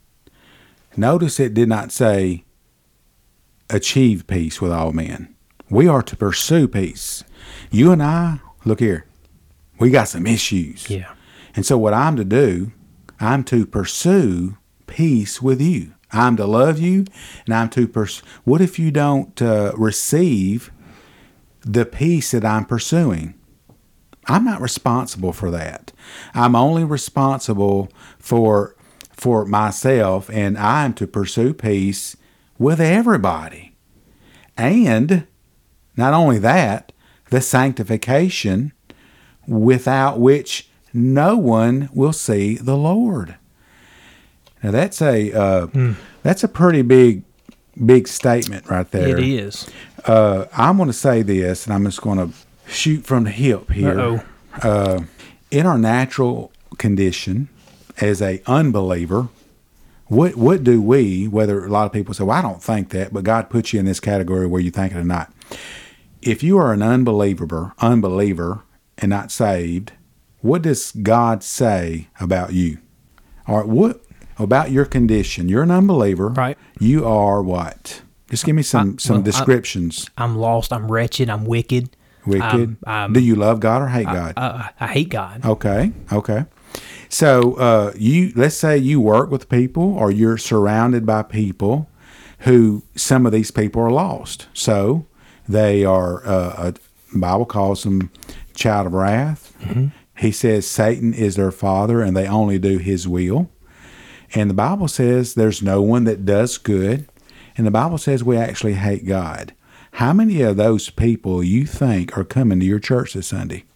Notice it did not say achieve peace with all men. We are to pursue peace. You and I, look here, we got some issues. Yeah. And so what I'm to do, I'm to pursue peace with you. I'm to love you, and I'm to pursue. What if you don't uh, receive the peace that I'm pursuing? I'm not responsible for that. I'm only responsible for for myself, and I'm to pursue peace with everybody. And not only that, the sanctification without which no one will see the Lord. Now that's a uh, mm. that's a pretty big big statement right there. It is. Uh, I'm going to say this, and I'm just going to shoot from the hip here. Uh-oh. Uh, in our natural condition, as a unbeliever, what what do we, whether a lot of people say, well, I don't think that, but God puts you in this category where you think it or not. If you are an unbeliever, unbeliever and not saved, what does God say about you? All right, what about your condition? You're an unbeliever. Right. You are what? Just give me some, I, some well, descriptions. I, I'm lost. I'm wretched. I'm wicked. Wicked. I'm, I'm, do you love God or hate God? I, I, I hate God. Okay. Okay. So uh, you let's say you work with people, or you're surrounded by people who, some of these people are lost. So they are, uh, a Bible calls them child of wrath. Mm-hmm. He says Satan is their father and they only do his will. And the Bible says there's no one that does good. And the Bible says we actually hate God. How many of those people you think are coming to your church this Sunday?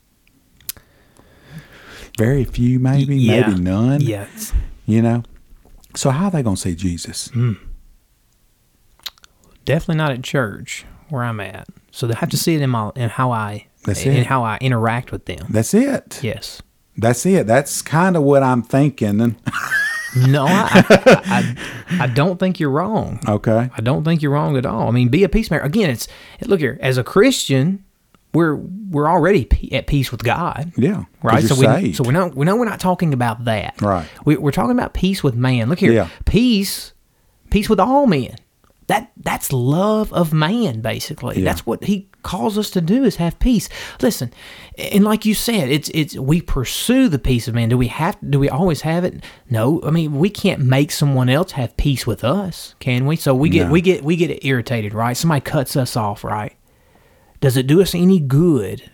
Very few, maybe, yeah. maybe none. Yes. You know? So how are they going to see Jesus? Mm. Definitely not at church where I'm at. So they have to see it in my in how I That's in it. how I interact with them. That's it. Yes. That's it. That's kind of what I'm thinking. No, I, I, I don't think you're wrong. Okay. I don't think you're wrong at all. I mean, be a peacemaker. Again, it's look here. As a Christian, we're we're already pe- at peace with God. Yeah. Right. You're So we saved. so we know we know we're not talking about that. Right. We, we're talking about peace with man. Look here. Yeah. Peace, peace with all men. That that's love of man, basically. Yeah. That's what he calls us to do, is have peace. Listen, and like you said, it's it's we pursue the peace of man. Do we have do we always have it? No. I mean, we can't make someone else have peace with us, can we? So we get No. we get we get irritated, right? Somebody cuts us off, right? Does it do us any good?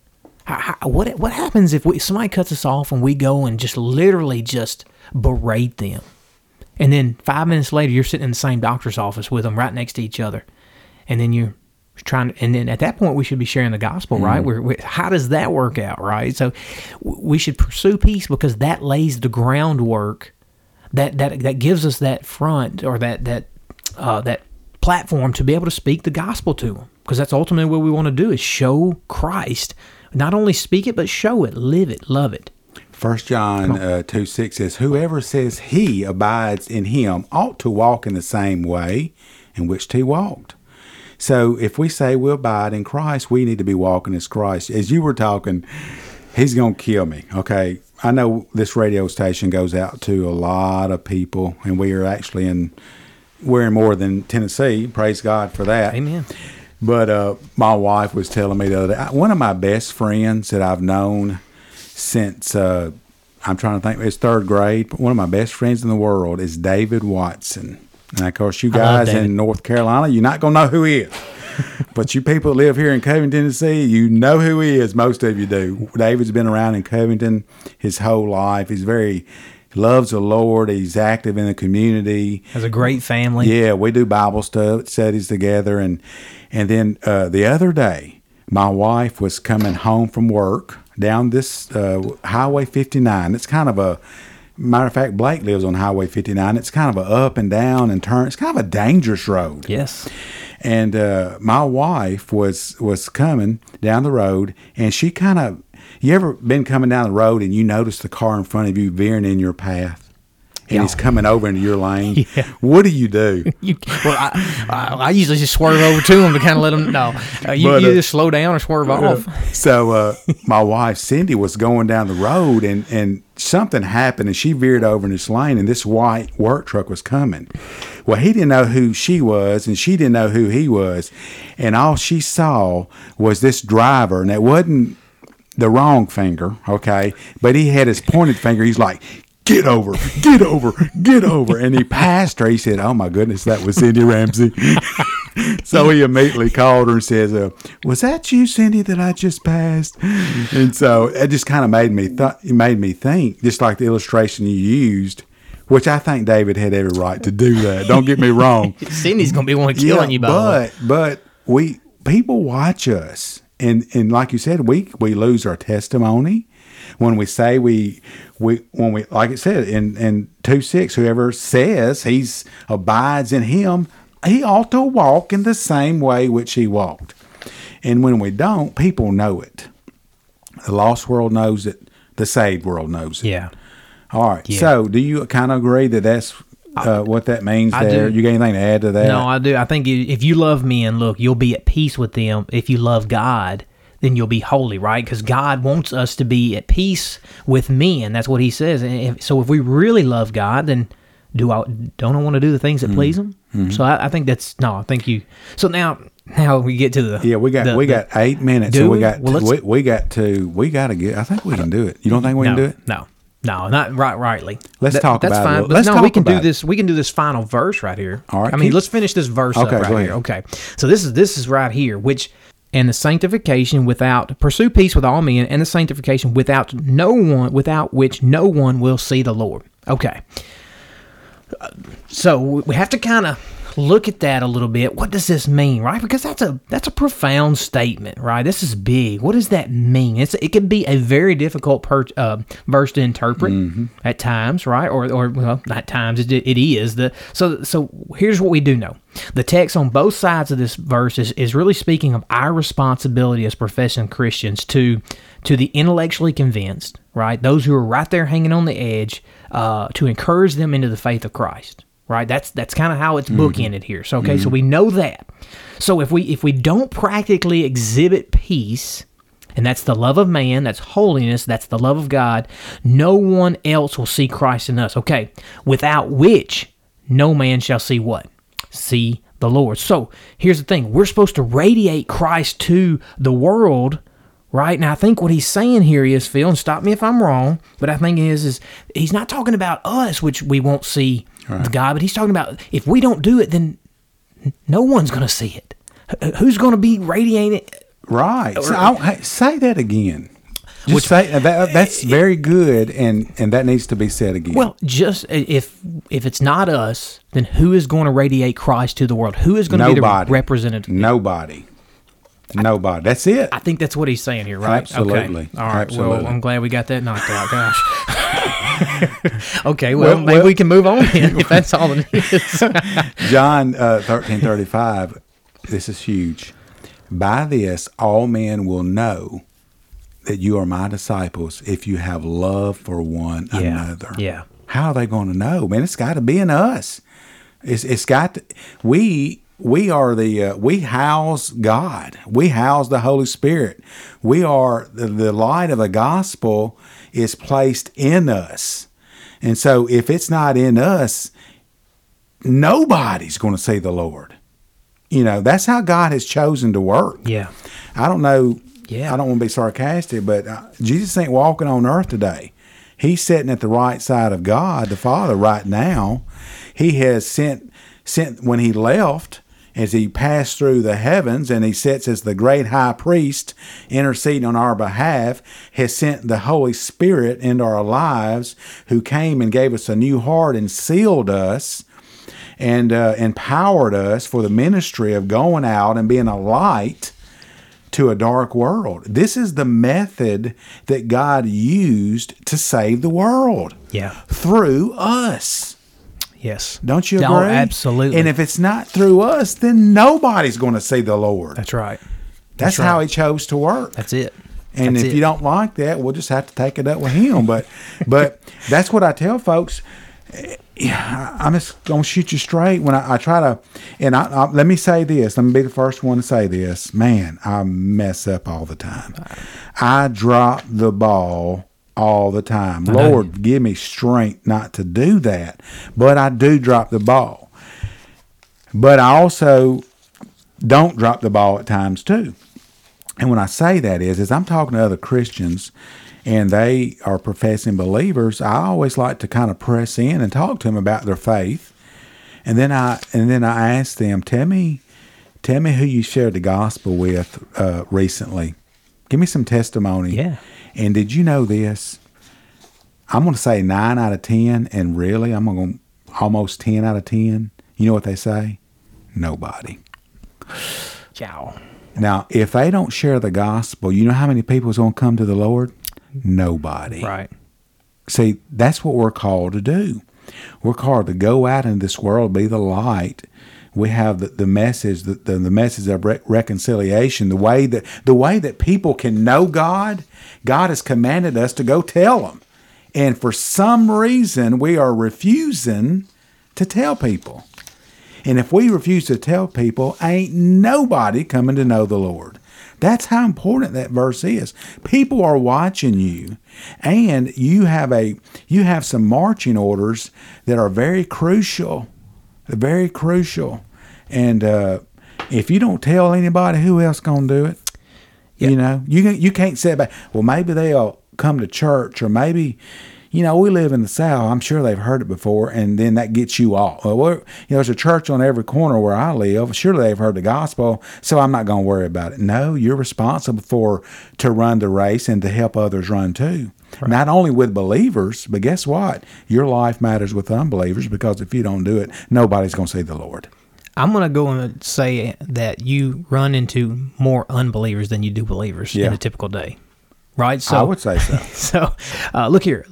How, how, what what happens if we somebody cuts us off and we go and just literally just berate them? And then five minutes later, you're sitting in the same doctor's office with them right next to each other. And then you're trying to, and then at that point, we should be sharing the gospel, mm-hmm. right? We're, we're, how does that work out, right? So we should pursue peace because that lays the groundwork that, that, that gives us that front or that, that, uh, that platform to be able to speak the gospel to them. Because that's ultimately what we want to do, is show Christ. Not only speak it, but show it, live it, love it. First John uh, two six says, whoever says he abides in him ought to walk in the same way in which he walked. So if we say we abide in Christ, we need to be walking as Christ. As you were talking, he's going to kill me. Okay, I know this radio station goes out to a lot of people, and we are actually in, we're in more than Tennessee. Praise God for that. Amen. But uh, my wife was telling me the other day, one of my best friends that I've known since, uh, I'm trying to think, it's third grade. But one of my best friends in the world is David Watson. And, of course, you guys in North Carolina, you're not going to know who he is. But you people that live here in Covington, Tennessee, you know who he is. Most of you do. David's been around in Covington his whole life. He's very, loves the Lord. He's active in the community. Has a great family. Yeah, we do Bible stuff, studies together. And, and then uh, the other day, my wife was coming home from work down this uh, Highway fifty-nine. It's kind of a Matter of fact, Blake lives on Highway fifty-nine. It's kind of a up and down and turn. It's kind of a dangerous road. Yes. And uh, my wife was was coming down the road, and she kind of, you ever been coming down the road and you notice the car in front of you veering in your path? And Yeah. he's coming over into your lane. Yeah. What do you do? You, well, I, I, I usually just swerve over to them to kind of let them know. Uh, you But, you uh, either slow down or swerve off. So uh, my wife Cindy was going down the road, and, and something happened, and she veered over in this lane, and this white work truck was coming. Well, he didn't know who she was, and she didn't know who he was, and all she saw was this driver, and it wasn't the wrong finger, okay, but he had his pointed finger. He's like, get over, get over, get over. And he passed her. He said, oh, my goodness, that was Cindy Ramsey. So he immediately called her and says, uh, was that you, Cindy, that I just passed? And so it just kind of made me th- it made me think, just like the illustration you used, which I think David had every right to do that. Don't get me wrong. Cindy's going to be one killing Yeah, you, by the way. but but we people watch us, and and like you said, we we lose our testimony when we say we we when we like it said in in two six, whoever says he's abides in him, he ought to walk in the same way which he walked. And when we don't, people know it. The lost world knows it. The saved world knows it. Yeah. All right. Yeah. So, do you kind of agree that that's uh, what that means I there? do. You got anything to add to that? No, I do. I think if you love men, look, you'll be at peace with them. If you love God, then you'll be holy, right? Because God wants us to be at peace with men. That's what he says. And if, so if we really love God, then do I don't I want to do the things that Mm-hmm. please him? Mm-hmm. So I, I think that's, no, I think you, so now, now we get to the. Yeah, we got the, we the, got eight minutes, do so we we? got Well, let's- we, we got to we got to get. I think we can do it. You don't think we no, can do it? No. No, not right. Rightly. Let's That- talk that's about it a fine. little- But let's no, talk we can do about it. this. We can do this final verse right here. All right, I mean, keep- let's finish this verse Okay, up right go here. ahead. Okay. So this is this is right here, which and the sanctification without pursue peace with all men, and the sanctification without no one without which no one will see the Lord. Okay. Uh, So we have to kind of look at that a little bit. What does this mean, right? Because that's a that's a profound statement, right? This is big. What does that mean? It's it can be a very difficult per, uh, verse to interpret Mm-hmm. at times, right? Or or well, not times. It, it is the so so. Here's what we do know: the text on both sides of this verse is, is really speaking of our responsibility as professing Christians to to the intellectually convinced, right? Those who are right there hanging on the edge, uh, to encourage them into the faith of Christ. Right, that's that's kind of how it's bookended here. So okay, so we know that. So if we if we don't practically exhibit peace, and that's the love of man, that's holiness, that's the love of God, no one else will see Christ in us. Okay, without which no man shall see what? See the Lord. So here's the thing: we're supposed to radiate Christ to the world. Right? Now, I think what he's saying here is, Phil, and stop me if I'm wrong, but I think is, is he's not talking about us, which we won't see right. God, but he's talking about if we don't do it, then no one's going to see it. H- who's going to be radiating it? Right. So I, hey, say that again. Just Which- say that, that's very good, and, and that needs to be said again. Well, just if if it's not us, then who is going to radiate Christ to the world? Who is going to be the Nobody. representative? Nobody. Nobody. That's it. I think that's what he's saying here, right? Absolutely. Okay. All right. Absolutely. Well, I'm glad we got that knocked out. Gosh. Okay. Well, Well, maybe well- we can move on then, if that's all it is. John uh, thirteen thirty five. This is huge. By this, all men will know that you are my disciples if you have love for one Yeah. another. Yeah. How are they going to know? Man, it's got to be in us. It's it's got to, we we are the uh, we house God. We house the Holy Spirit. We are the, the light of the gospel is placed in us. And so if it's not in us, nobody's going to see the Lord. You know, that's how God has chosen to work. Yeah. I don't know. Yeah. I don't want to be sarcastic, but uh, Jesus ain't walking on earth today. He's sitting at the right side of God, the Father, right now. He has sent, sent when he left, as he passed through the heavens, and he sits as the great high priest interceding on our behalf, has sent the Holy Spirit into our lives, who came and gave us a new heart and sealed us and uh, empowered us for the ministry of going out and being a light to a dark world. This is the method that God used to save the world. Yeah. Through us. Yes. Don't you agree? Oh, absolutely. And if it's not through us, then nobody's going to see the Lord. That's right. That's, That's right. how he chose to work. That's it. And That's if it. you don't like that, we'll just have to take it up with him. But but that's what I tell folks. Yeah, I'm just gonna shoot you straight when I, I try to. And I, I, let me say this. Let me be the first one to say this. Man, I mess up all the time. I drop the ball all the time. Lord, give me strength not to do that. But I do drop the ball. But I also don't drop the ball at times too. And when I say that is, is I'm talking to other Christians and they are professing believers. I always like to kind of press in and talk to them about their faith. And then I, and then I ask them, tell me, tell me who you shared the gospel with uh, recently. Give me some testimony. Yeah. And did you know this? I'm going to say nine out of ten. And really, I'm going to almost ten out of ten. You know what they say? Nobody. Ciao. Now, if they don't share the gospel, you know how many people is going to come to the Lord? Nobody. Right. See, that's what we're called to do. We're called to go out in this world, be the light. We have the, the message, the, the, the message of re- reconciliation, the way that the way that people can know God. God has commanded us to go tell them. And for some reason, we are refusing to tell people. And if we refuse to tell people, ain't nobody coming to know the Lord. That's how important that verse is. People are watching you, and you have a you have some marching orders that are very crucial, very crucial. And uh, if you don't tell anybody, who else gonna do it? Yeah. You know, you you can't say back. Well, maybe they'll come to church, or maybe. You know, we live in the South. I'm sure they've heard it before, and then that gets you off. Well, we're, you know, there's a church on every corner where I live. Surely they've heard the gospel, so I'm not going to worry about it. No, you're responsible for to run the race and to help others run too. Right. Not only with believers, but guess what? Your life matters with unbelievers, because if you don't do it, nobody's going to see the Lord. I'm going to go and say that you run into more unbelievers than you do believers Yeah. in a typical day. Right, so I would say so. So, uh, look here.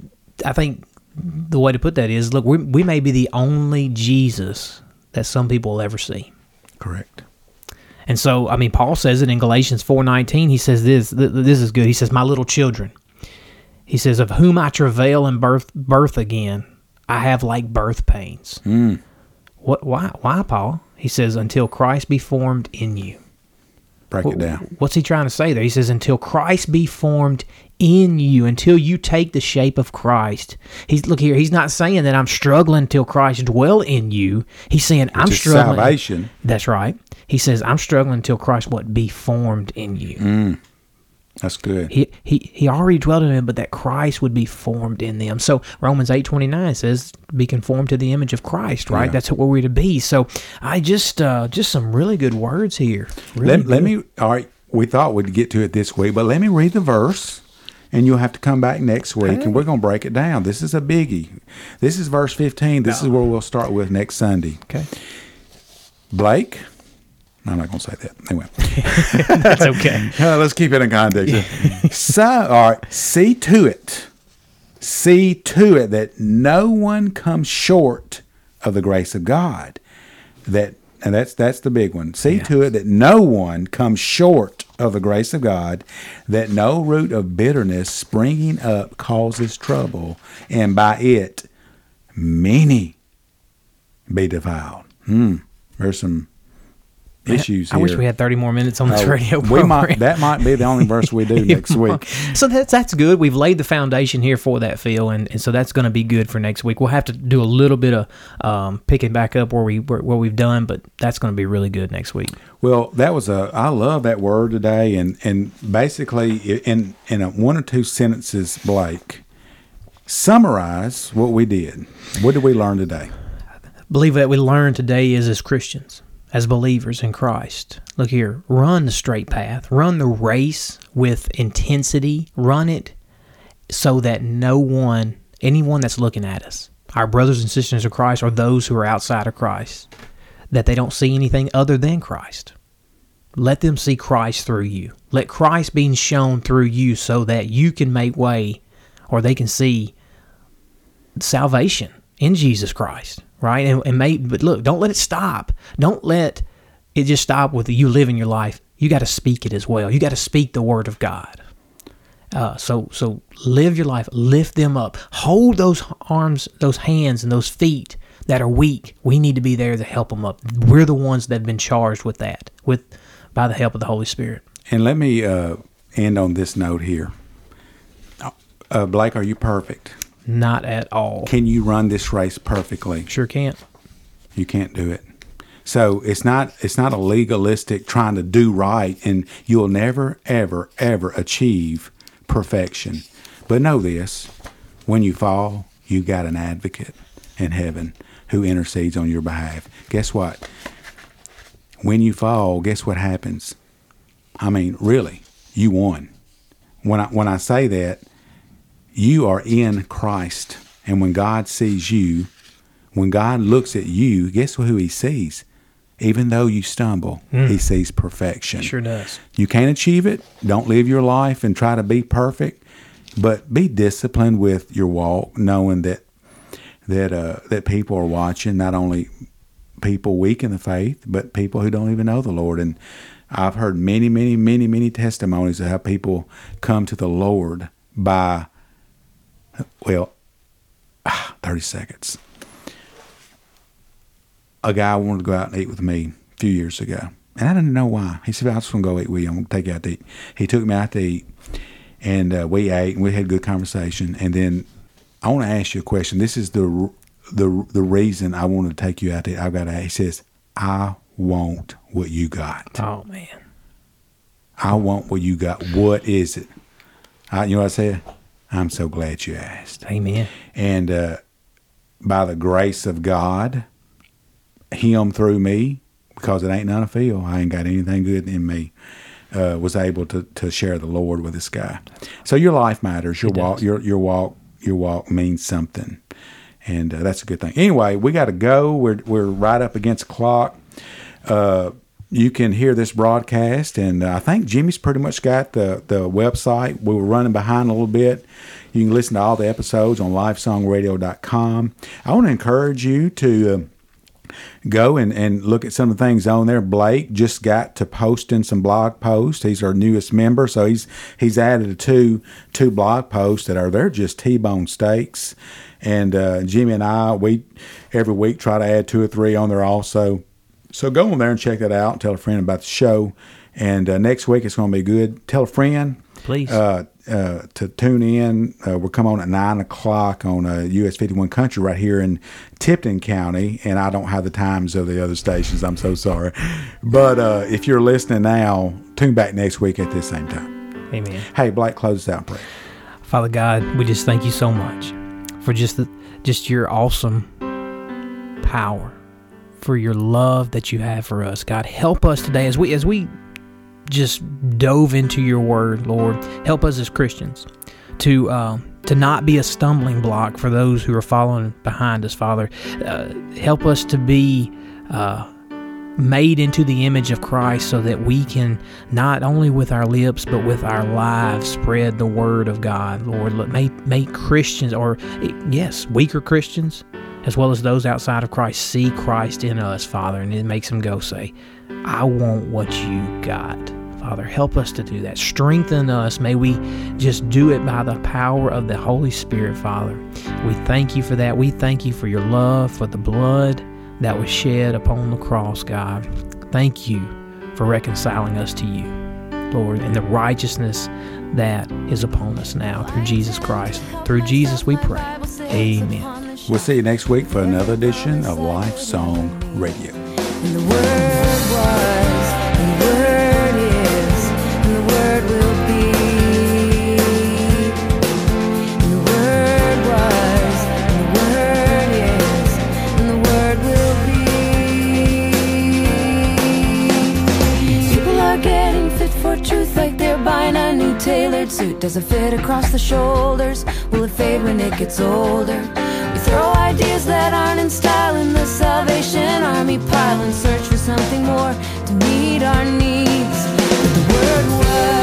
I think the way to put that is, look, we we may be the only Jesus that some people will ever see. Correct. And so, I mean, Paul says it in Galatians four nineteen. He says this. Th- this is good. He says, "My little children," he says, "of whom I travail in birth birth again, I have like birth pains." Mm. What? Why? Why, Paul? He says, "Until Christ be formed in you." Break it down. What's he trying to say there? He says, until Christ be formed in you, until you take the shape of Christ. He's look here, he's not saying that I'm struggling until Christ dwell in you. He's saying Which I'm is struggling. Salvation. That's right. He says, I'm struggling until Christ what be formed in you. Mm. That's good. He he he already dwelt in them, but that Christ would be formed in them. So Romans eight twenty-nine says, be conformed to the image of Christ, right? Yeah. That's what we're to be. So I just uh, just some really good words here. Really let, good. let me, all right, we thought we'd get to it this week, but let me read the verse, and you'll have to come back next week, okay. And we're going to break it down. This is a biggie. This is verse fifteen. This no. is where we'll start with next Sunday. Okay. Blake... I'm not going to say that. Anyway. That's okay. uh, let's keep it in context. So, all right, see to it. See to it that no one comes short of the grace of God. That, and that's that's the big one. See yeah. to it that no one comes short of the grace of God, that no root of bitterness springing up causes trouble, and by it many be defiled. Hmm. There's some issues I here. wish we had thirty more minutes on this uh, radio we program. Might, that might be the only verse we do next week. So that's that's good. We've laid the foundation here for that, Phil, and, and so that's going to be good for next week. We'll have to do a little bit of um, picking back up where we where, where we've done, but that's going to be really good next week. Well, that was a. I love that word today, and and basically in in a one or two sentences, Blake, summarize what we did. What did we learn today? I believe that we learned today is as Christians, as believers in Christ. Look here, run the straight path. Run the race with intensity. Run it so that no one, anyone that's looking at us, our brothers and sisters in Christ, or those who are outside of Christ, that they don't see anything other than Christ. let them see Christ through you. Let Christ be shown through you so that you can make way, or they can see salvation in Jesus Christ, right? And, and may, but look, don't let it stop. Don't let it just stop with you living your life. You got to speak it as well. You got to speak the word of God. Uh, so, so live your life. Lift them up. Hold those arms, those hands, and those feet that are weak. We need to be there to help them up. We're the ones that have been charged with that, with by the help of the Holy Spirit. And let me uh, end on this note here. Uh, Blake, are you perfect? Not at all. Can you run this race perfectly? Sure can't. You can't do it. So it's not it's not a legalistic trying to do right, and you'll never, ever, ever achieve perfection. But know this, when you fall, you got an advocate in heaven who intercedes on your behalf. Guess what? When you fall, guess what happens? I mean, really, you won. When I when I say that, you are in Christ. And when God sees you, when God looks at you, guess who he sees? Even though you stumble, mm. he sees perfection. Sure does. You can't achieve it. Don't live your life and try to be perfect, but be disciplined with your walk, knowing that that uh, that people are watching, not only people weak in the faith, but people who don't even know the Lord. And I've heard many, many, many, many testimonies of how people come to the Lord by, well, thirty seconds. A guy wanted to go out and eat with me a few years ago, and I didn't know why. He said, I just want to go eat with you. I'm going to take you out to eat. He took me out to eat, and uh, we ate, and we had a good conversation. And then I want to ask you a question. This is the the the reason I wanted to take you out to eat. I've got to ask. He says, I want what you got. Oh, man. I want what you got. What is it? I, you know what I said? I'm so glad you asked. Amen. And uh, by the grace of God, him through me, because it ain't none of Phil, I ain't got anything good in me, uh, was able to, to share the Lord with this guy. So your life matters. Your It walk, does. your your walk, your walk means something, and uh, that's a good thing. Anyway, we got to go. We're we're right up against the clock. Uh, you can hear this broadcast, and uh, I think Jimmy's pretty much got the the website. We were running behind a little bit. You can listen to all the episodes on live song radio dot com. I want to encourage you to Uh, go and, and look at some of the things on there. Blake just got to posting some blog posts. He's our newest member, so he's he's added two two blog posts that are they're just T-bone steaks. And uh, Jimmy and I, we every week try to add two or three on there also. So go on there and check that out and tell a friend about the show. And uh, next week it's going to be good. Tell a friend. Please. Uh, uh, to tune in. Uh, we'll come on at nine o'clock on uh, U S fifty-one Country right here in Tipton County. And I don't have the times of the other stations. I'm so sorry. But uh, if you're listening now, tune back next week at this same time. Amen. Hey, Blake, close us out in prayer. Father God, we just thank you so much for just the, just your awesome power, for your love that you have for us. God, help us today as we as we just dove into your word, Lord. Help us as Christians to uh, to not be a stumbling block for those who are following behind us, Father. Uh, help us to be uh, made into the image of Christ so that we can not only with our lips but with our lives spread the word of God, Lord. Make, make Christians, or yes, weaker Christians, as well as those outside of Christ, see Christ in us, Father, and it makes them go say, I want what you got. Father, help us to do that. Strengthen us. May we just do it by the power of the Holy Spirit, Father. We thank you for that. We thank you for your love, for the blood that was shed upon the cross, God. Thank you for reconciling us to you, Lord, and the righteousness that is upon us now through Jesus Christ. Through Jesus we pray. Amen. We'll see you next week for another edition of Life Song Radio. And the Word was, and the Word is, and the Word will be. And the Word was, and the Word is, and the Word will be. People are getting fit for truth like they're buying a new tailored suit. Does it fit across the shoulders? Will it fade when it gets older? We Throw ideas that aren't in style in the Salvation Army pile and search for something more to meet our needs. But the word was